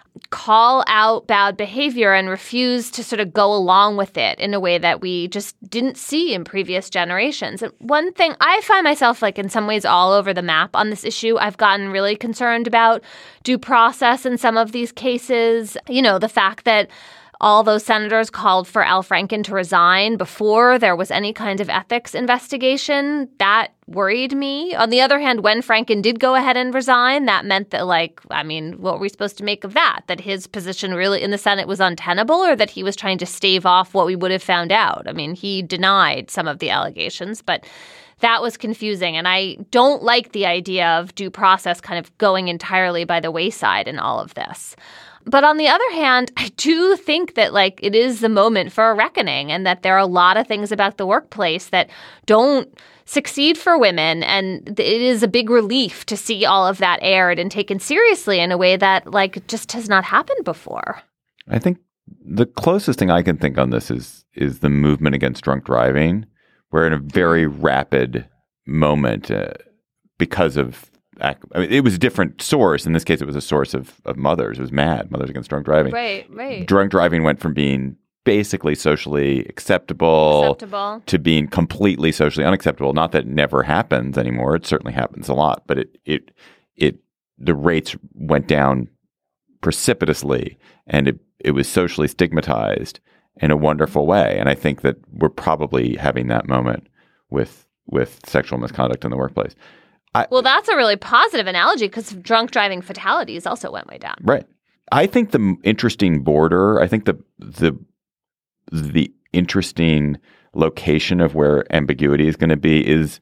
Speaker 7: call out bad behavior and refuse to sort of go along with it in a way that we just didn't see in previous generations. And one thing, I find myself like in some ways all over the map on this issue. I've gotten really concerned about due process in some of these cases. You know, the fact that all those senators called for Al Franken to resign before there was any kind of ethics investigation. That worried me. On the other hand, when Franken did go ahead and resign, that meant that, like, I mean, what were we supposed to make of that? That his position really in the Senate was untenable, or that he was trying to stave off what we would have found out? I mean, he denied some of the allegations, but that was confusing. And I don't like the idea of due process kind of going entirely by the wayside in all of this. But on the other hand, I do think that, like, it is the moment for a reckoning, and that there are a lot of things about the workplace that don't succeed for women. And it is a big relief to see all of that aired and taken seriously in a way that, like, just has not happened before.
Speaker 6: I think the closest thing I can think on this is is the movement against drunk driving, where in a very rapid moment, uh, because of I mean, it was a different source. In this case, it was a source of, of mothers. It was MAD, Mothers Against Drunk Driving.
Speaker 7: Right, right.
Speaker 6: Drunk driving went from being basically socially acceptable,
Speaker 7: acceptable
Speaker 6: to being completely socially unacceptable. Not that it never happens anymore. It certainly happens a lot, but it it it the rates went down precipitously, and it it was socially stigmatized in a wonderful way. And I think that we're probably having that moment with with sexual misconduct in the workplace. I,
Speaker 7: well, that's a really positive analogy, because drunk driving fatalities also went way down.
Speaker 6: Right. I think the interesting border, I think the the the interesting location of where ambiguity is going to be is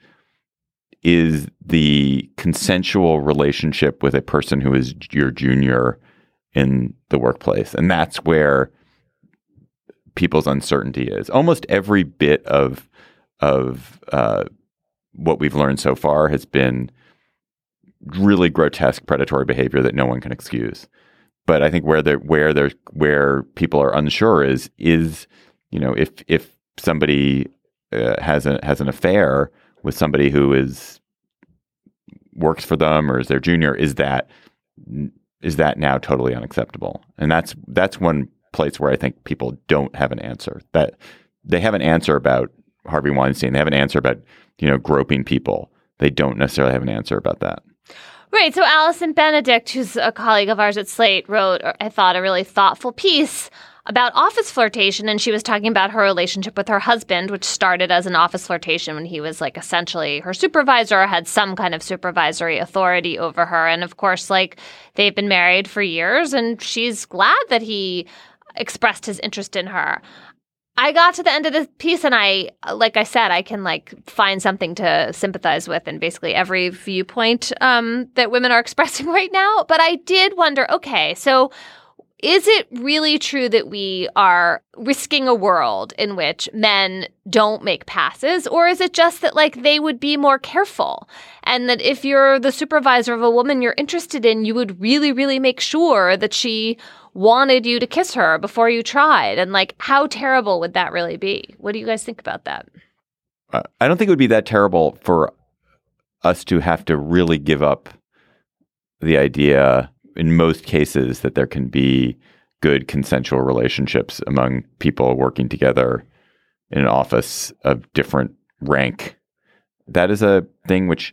Speaker 6: is the consensual relationship with a person who is your junior in the workplace. And that's where people's uncertainty is. Almost every bit of of uh, what we've learned so far has been really grotesque predatory behavior that no one can excuse. But I think where there where there where people are unsure is is you know if if somebody uh, has a has an affair with somebody who is works for them or is their junior, is that is that now totally unacceptable? And that's that's one place where I think people don't have an answer. That they have an answer about Harvey Weinstein. They have an answer about you know groping people. They don't necessarily have an answer about that.
Speaker 7: Right. So Allison Benedict, who's a colleague of ours at Slate, wrote, I thought, a really thoughtful piece about office flirtation. And she was talking about her relationship with her husband, which started as an office flirtation when he was like essentially her supervisor or had some kind of supervisory authority over her. And of course, like they've been married for years and she's glad that he expressed his interest in her. I got to the end of the piece and I, like I said, I can like find something to sympathize with in basically every viewpoint um, that women are expressing right now. But I did wonder, okay, so is it really true that we are risking a world in which men don't make passes? Or is it just that like they would be more careful and that if you're the supervisor of a woman you're interested in, you would really, really make sure that she wanted you to kiss her before you tried? And like, how terrible would that really be? What do you guys think about that?
Speaker 6: Uh, I don't think it would be that terrible for us to have to really give up the idea in most cases that there can be good consensual relationships among people working together in an office of different rank. That is a thing which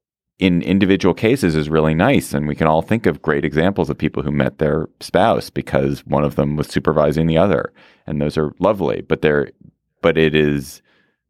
Speaker 6: in individual cases is really nice. And we can all think of great examples of people who met their spouse because one of them was supervising the other. And those are lovely, but they're, but it is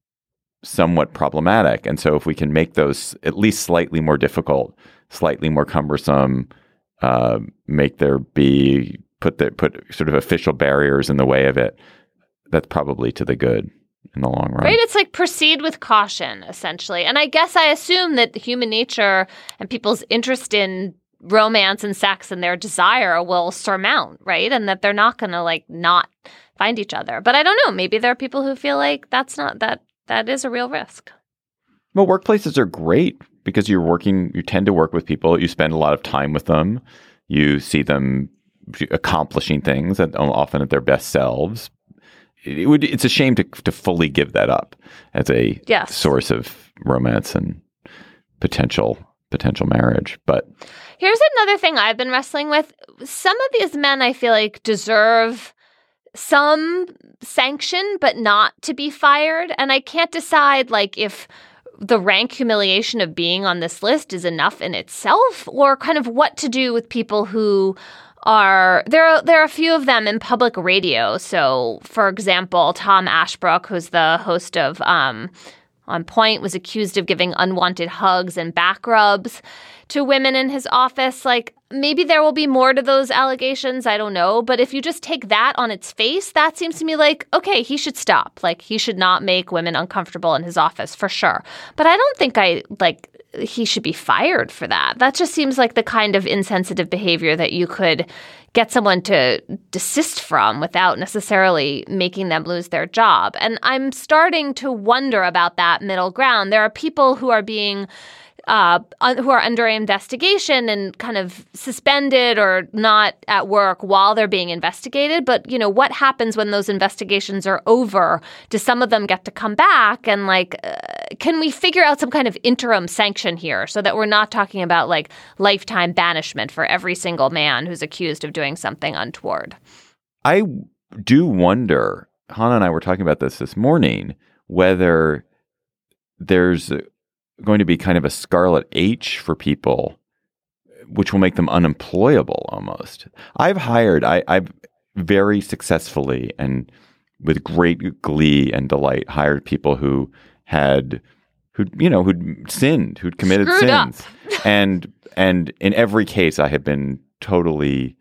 Speaker 6: somewhat problematic. And so if we can make those at least slightly more difficult, slightly more cumbersome, uh, make there be, put the, put sort of official barriers in the way of it, that's probably to the good in the long run.
Speaker 7: Right? It's like proceed with caution, essentially. And I guess I assume that human nature and people's interest in romance and sex and their desire will surmount, right? And that they're not going to like not find each other. But I don't know. Maybe there are people who feel like that's not, that that is a real risk.
Speaker 6: Well, workplaces are great because you're working, you tend to work with people. You spend a lot of time with them. You see them accomplishing things and often at their best selves. It would. It's a shame to to fully give that up as a
Speaker 7: yes.
Speaker 6: source of romance and potential potential marriage. But
Speaker 7: here's another thing I've been wrestling with. Some of these men I feel like deserve some sanction, but not to be fired. And I can't decide like if the rank humiliation of being on this list is enough in itself, or kind of what to do with people who are there are there are a few of them in public radio. So, for example, Tom Ashbrook, who's the host of um, On Point, was accused of giving unwanted hugs and back rubs to women in his office. Like, maybe there will be more to those allegations. I don't know. But if you just take that on its face, that seems to me like, okay, he should stop. Like, he should not make women uncomfortable in his office for sure. But I don't think I like he should be fired for that. That just seems like the kind of insensitive behavior that you could get someone to desist from without necessarily making them lose their job. And I'm starting to wonder about that middle ground. There are people who are being Uh, who are under investigation and kind of suspended or not at work while they're being investigated. But, you know, what happens when those investigations are over? Do some of them get to come back? And like, uh, can we figure out some kind of interim sanction here so that we're not talking about like lifetime banishment for every single man who's accused of doing something untoward?
Speaker 6: I do wonder, Hannah and I were talking about this this morning, whether there's a, going to be kind of a scarlet H for people, which will make them unemployable almost. I've hired, I, I've very successfully and with great glee and delight hired people who had, who you know, who'd sinned, who'd committed
Speaker 7: Screwed
Speaker 6: sins,
Speaker 7: up.
Speaker 6: and and in every case I have been totally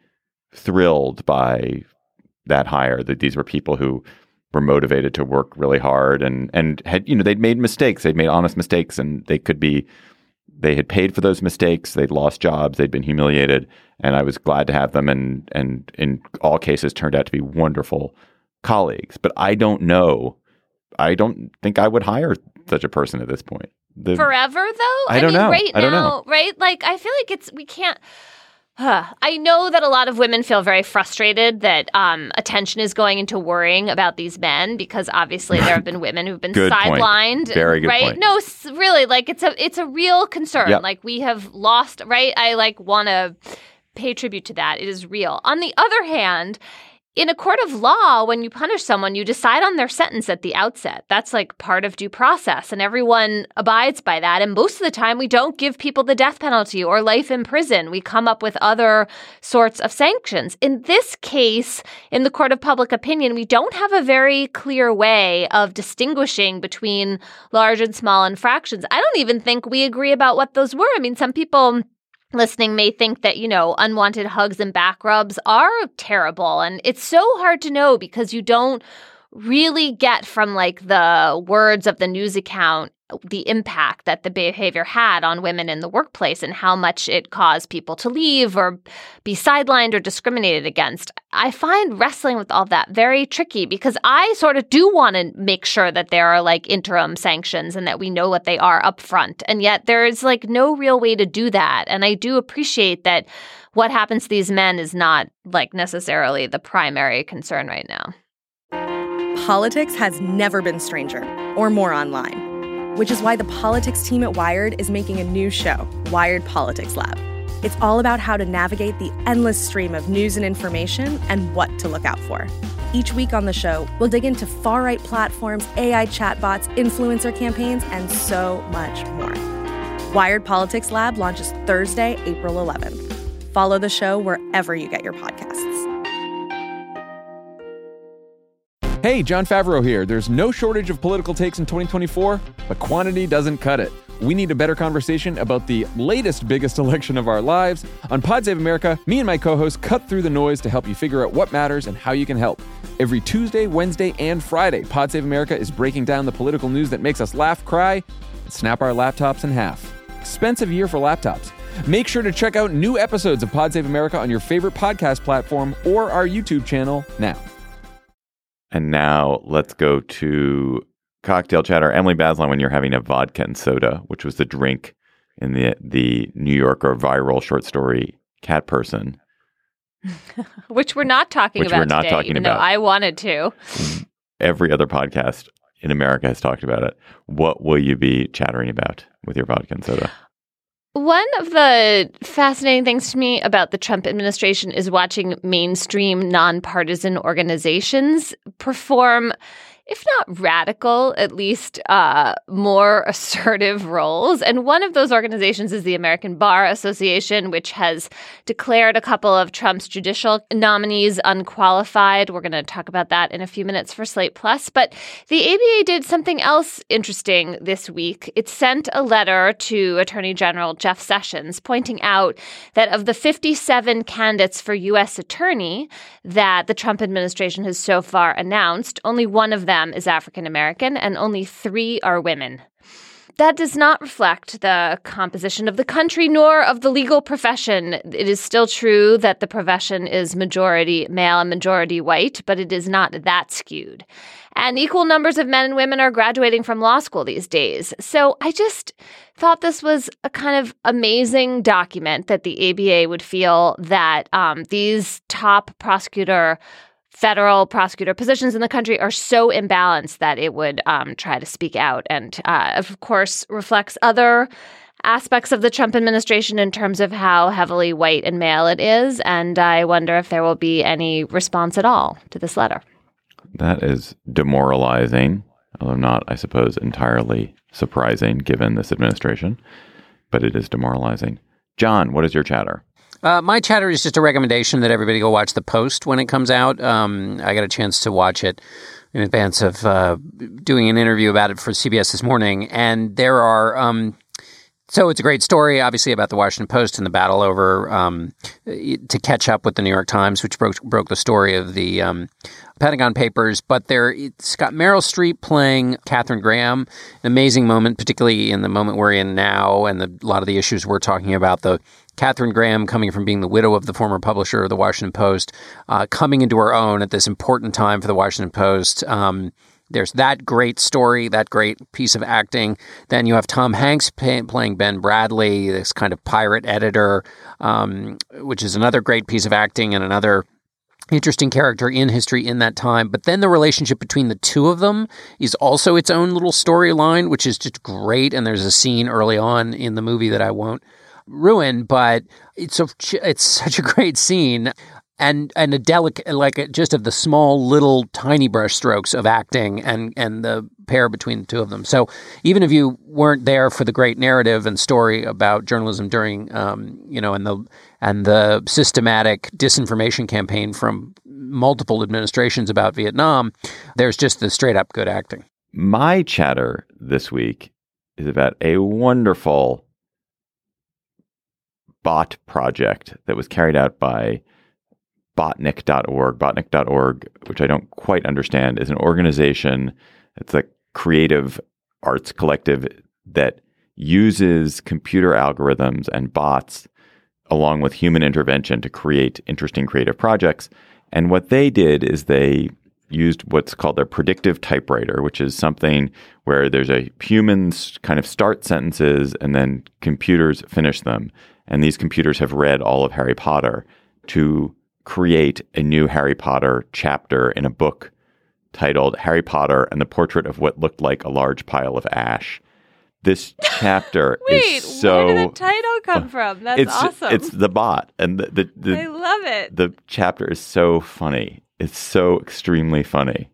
Speaker 6: thrilled by that hire, that these were people who were motivated to work really hard and, and had, you know, they'd made mistakes. They'd made honest mistakes, and they could be, they had paid for those mistakes. They'd lost jobs. They'd been humiliated. And I was glad to have them, and, and in all cases turned out to be wonderful colleagues. But I don't know. I don't think I would hire such a person at this point. The,
Speaker 7: Forever, though?
Speaker 6: I don't
Speaker 7: mean,
Speaker 6: know.
Speaker 7: Right
Speaker 6: I don't
Speaker 7: now,
Speaker 6: know.
Speaker 7: right? Like, I feel like it's, we can't. Huh. I know that a lot of women feel very frustrated that um, attention is going into worrying about these men, because obviously there have been women who've been
Speaker 6: Good
Speaker 7: sidelined.
Speaker 6: point. Very good
Speaker 7: right?
Speaker 6: point.
Speaker 7: No, s- really, like it's a it's a real concern.
Speaker 6: Yep.
Speaker 7: Like we have lost, right? I like want to pay tribute to that. It is real. On the other hand, in a court of law, when you punish someone, you decide on their sentence at the outset. That's like part of due process, and everyone abides by that. And most of the time, we don't give people the death penalty or life in prison. We come up with other sorts of sanctions. In this case, in the court of public opinion, we don't have a very clear way of distinguishing between large and small infractions. I don't even think we agree about what those were. I mean, some people listening may think that, you know, unwanted hugs and back rubs are terrible. And it's so hard to know because you don't really get from like the words of the news account the impact that the behavior had on women in the workplace and how much it caused people to leave or be sidelined or discriminated against. I find wrestling with all that very tricky because I sort of do want to make sure that there are like interim sanctions and that we know what they are up front. And yet there is like no real way to do that. And I do appreciate that what happens to these men is not like necessarily the primary concern right now.
Speaker 11: Politics has never been stranger or more online. Which is why the politics team at Wired is making a new show, Wired Politics Lab. It's all about how to navigate the endless stream of news and information and what to look out for. Each week on the show, we'll dig into far-right platforms, A I chatbots, influencer campaigns, and so much more. Wired Politics Lab launches Thursday, April eleventh. Follow the show wherever you get your podcasts.
Speaker 12: Hey, John Favreau here. There's no shortage of political takes in twenty twenty-four, but quantity doesn't cut it. We need a better conversation about the latest biggest election of our lives. On Pod Save America, me and my co-hosts cut through the noise to help you figure out what matters and how you can help. Every Tuesday, Wednesday, and Friday, Pod Save America is breaking down the political news that makes us laugh, cry, and snap our laptops in half. Expensive year for laptops. Make sure to check out new episodes of Pod Save America on your favorite podcast platform or our YouTube channel now.
Speaker 6: And now let's go to cocktail chatter. Emily Bazelon, when you're having a vodka and soda, which was the drink in the the New Yorker viral short story Cat Person.
Speaker 7: Which we're not talking
Speaker 6: which
Speaker 7: about
Speaker 6: we're not
Speaker 7: today,
Speaker 6: talking
Speaker 7: even
Speaker 6: about.
Speaker 7: though I wanted to.
Speaker 6: Every other podcast in America has talked about it. What will you be chattering about with your vodka and soda?
Speaker 7: One of the fascinating things to me about the Trump administration is watching mainstream nonpartisan organizations perform, if not radical, at least uh, more assertive roles. And one of those organizations is the American Bar Association, which has declared a couple of Trump's judicial nominees unqualified. We're going to talk about that in a few minutes for Slate Plus. But the A B A did something else interesting this week. It sent a letter to Attorney General Jeff Sessions pointing out that of the fifty-seven candidates for U S attorney that the Trump administration has so far announced, only one of them is African American, and only three are women. That does not reflect the composition of the country nor of the legal profession. It is still true that the profession is majority male and majority white, but it is not that skewed. And equal numbers of men and women are graduating from law school these days. So I just thought this was a kind of amazing document that the A B A would feel that um, these top prosecutor federal prosecutor positions in the country are so imbalanced that it would um, try to speak out and, uh, of course, reflects other aspects of the Trump administration in terms of how heavily white and male it is. And I wonder if there will be any response at all to this letter.
Speaker 6: That is demoralizing, although not, I suppose, entirely surprising given this administration. But it is demoralizing. John, what is your chatter?
Speaker 8: Uh, my chatter is just a recommendation that everybody go watch The Post when it comes out. Um, I got a chance to watch it in advance of uh, doing an interview about it for C B S This Morning. And there are um, So it's a great story, obviously, about the Washington Post and the battle over um, to catch up with the New York Times, which broke broke the story of the um, Pentagon Papers. But there, it's got Meryl Streep playing Katharine Graham, an amazing moment, particularly in the moment we're in now, and the, a lot of the issues we're talking about. The Katharine Graham, coming from being the widow of the former publisher of the Washington Post, uh, coming into her own at this important time for the Washington Post. Um, There's that great story, that great piece of acting. Then you have Tom Hanks pay, playing Ben Bradley, this kind of pirate editor, um, which is another great piece of acting and another interesting character in history in that time. But then the relationship between the two of them is also its own little storyline, which is just great. And there's a scene early on in the movie that I won't ruin, but it's a, it's such a great scene. And and a delicate, like a, just of the small little tiny brush strokes of acting and, and the pair between the two of them. So even if you weren't there for the great narrative and story about journalism during, um, you know, and the and the systematic disinformation campaign from multiple administrations about Vietnam, there's just the straight up good acting.
Speaker 6: My chatter this week is about a wonderful bot project that was carried out by Botnik dot org. Botnik dot org, which I don't quite understand, is an organization. It's a creative arts collective that uses computer algorithms and bots along with human intervention to create interesting creative projects. And what they did is they used what's called their predictive typewriter, which is something where there's a humans kind of start sentences and then computers finish them. And these computers have read all of Harry Potter to create a new Harry Potter chapter in a book titled Harry Potter and the Portrait of What Looked Like a Large Pile of Ash. This chapter
Speaker 7: Wait,
Speaker 6: is so...
Speaker 7: where did the title come from? That's
Speaker 6: it's,
Speaker 7: awesome.
Speaker 6: It's the bot. And the, the, the,
Speaker 7: I love it.
Speaker 6: The chapter is so funny. It's so extremely funny.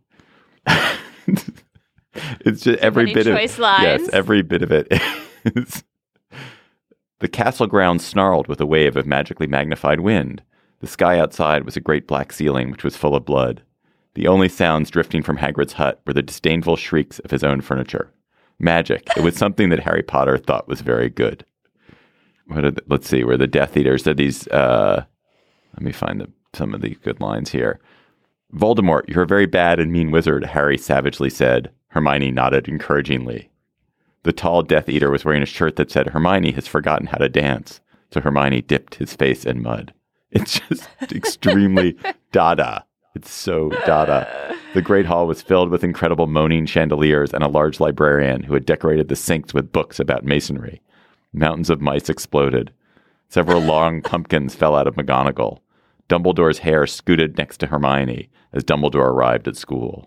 Speaker 6: It's just every
Speaker 7: Many
Speaker 6: bit of...
Speaker 7: choice lines.
Speaker 6: Yes, every bit of it is... The castle grounds snarled with a wave of magically magnified wind. The sky outside was a great black ceiling, which was full of blood. The only sounds drifting from Hagrid's hut were the disdainful shrieks of his own furniture. Magic. It was something that Harry Potter thought was very good. What are the, let's see, where the Death Eaters said these, uh, let me find the, some of the good lines here. Voldemort, you're a very bad and mean wizard, Harry savagely said. Hermione nodded encouragingly. The tall Death Eater was wearing a shirt that said, Hermione has forgotten how to dance. So Hermione dipped his face in mud. It's just extremely Dada. It's so Dada. The Great Hall was filled with incredible moaning chandeliers and a large librarian who had decorated the sinks with books about masonry. Mountains of mice exploded. Several long pumpkins fell out of McGonagall. Dumbledore's hair scooted next to Hermione as Dumbledore arrived at school.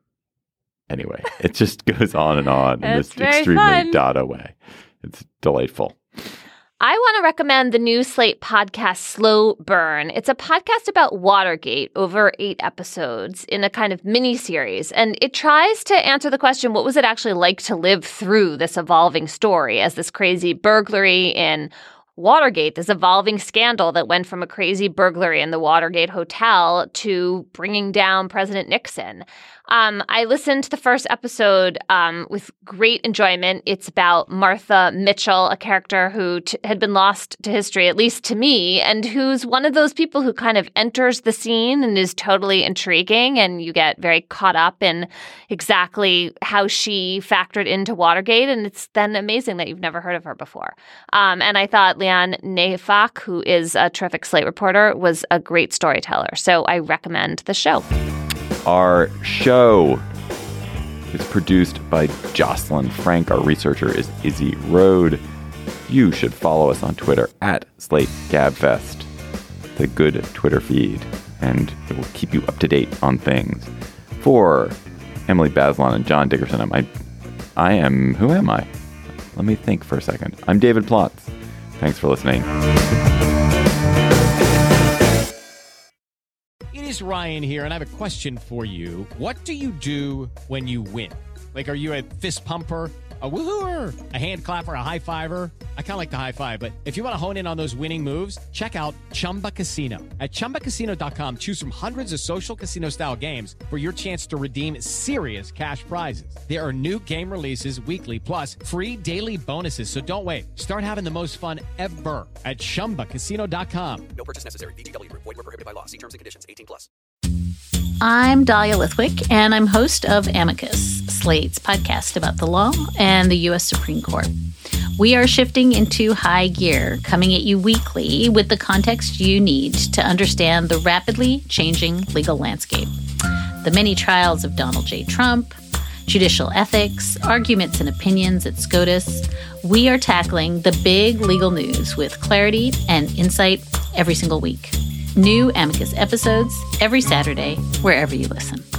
Speaker 6: Anyway, it just goes on and on in this extremely
Speaker 7: fun.
Speaker 6: Dada way. It's delightful.
Speaker 7: I want to recommend the new Slate podcast, Slow Burn. It's a podcast about Watergate over eight episodes in a kind of mini-series. And it tries to answer the question, what was it actually like to live through this evolving story as this crazy burglary in Watergate, this evolving scandal that went from a crazy burglary in the Watergate Hotel to bringing down President Nixon. Um, I listened to the first episode um, with great enjoyment. It's about Martha Mitchell, a character who t- had been lost to history, at least to me, and who's one of those people who kind of enters the scene and is totally intriguing, and you get very caught up in exactly how she factored into Watergate, and it's then amazing that you've never heard of her before. Um, and I thought Leanne Neyfakh, who is a terrific Slate reporter, was a great storyteller. So I recommend the show.
Speaker 6: Our show is produced by Jocelyn Frank. Our researcher is Izzy Rode. You should follow us on Twitter at Slate Gabfest, the good Twitter feed, and it will keep you up to date on things. For Emily Bazelon and John Dickerson, I'm, I, I am, who am I? Let me think for a second. I'm David Plotz. Thanks for listening.
Speaker 9: It is Ryan here, and I have a question for you. What do you do when you win? Like, are you a fist pumper? A woo-hooer, a hand clapper, a high fiver. I kind of like the high five, but if you want to hone in on those winning moves, check out Chumba Casino. At chumba casino dot com, choose from hundreds of social casino style games for your chance to redeem serious cash prizes. There are new game releases weekly, plus free daily bonuses. So don't wait. Start having the most fun ever at chumba casino dot com.
Speaker 10: No purchase necessary. V G W Group. Void where prohibited by law. See terms and conditions. eighteen plus.
Speaker 13: I'm Dahlia Lithwick, and I'm host of Amicus, Slate's podcast about the law and the U S Supreme Court. We are shifting into high gear, coming at you weekly with the context you need to understand the rapidly changing legal landscape. The many trials of Donald J. Trump, judicial ethics, arguments and opinions at SCOTUS. We are tackling the big legal news with clarity and insight every single week. New Amicus episodes every Saturday, wherever you listen.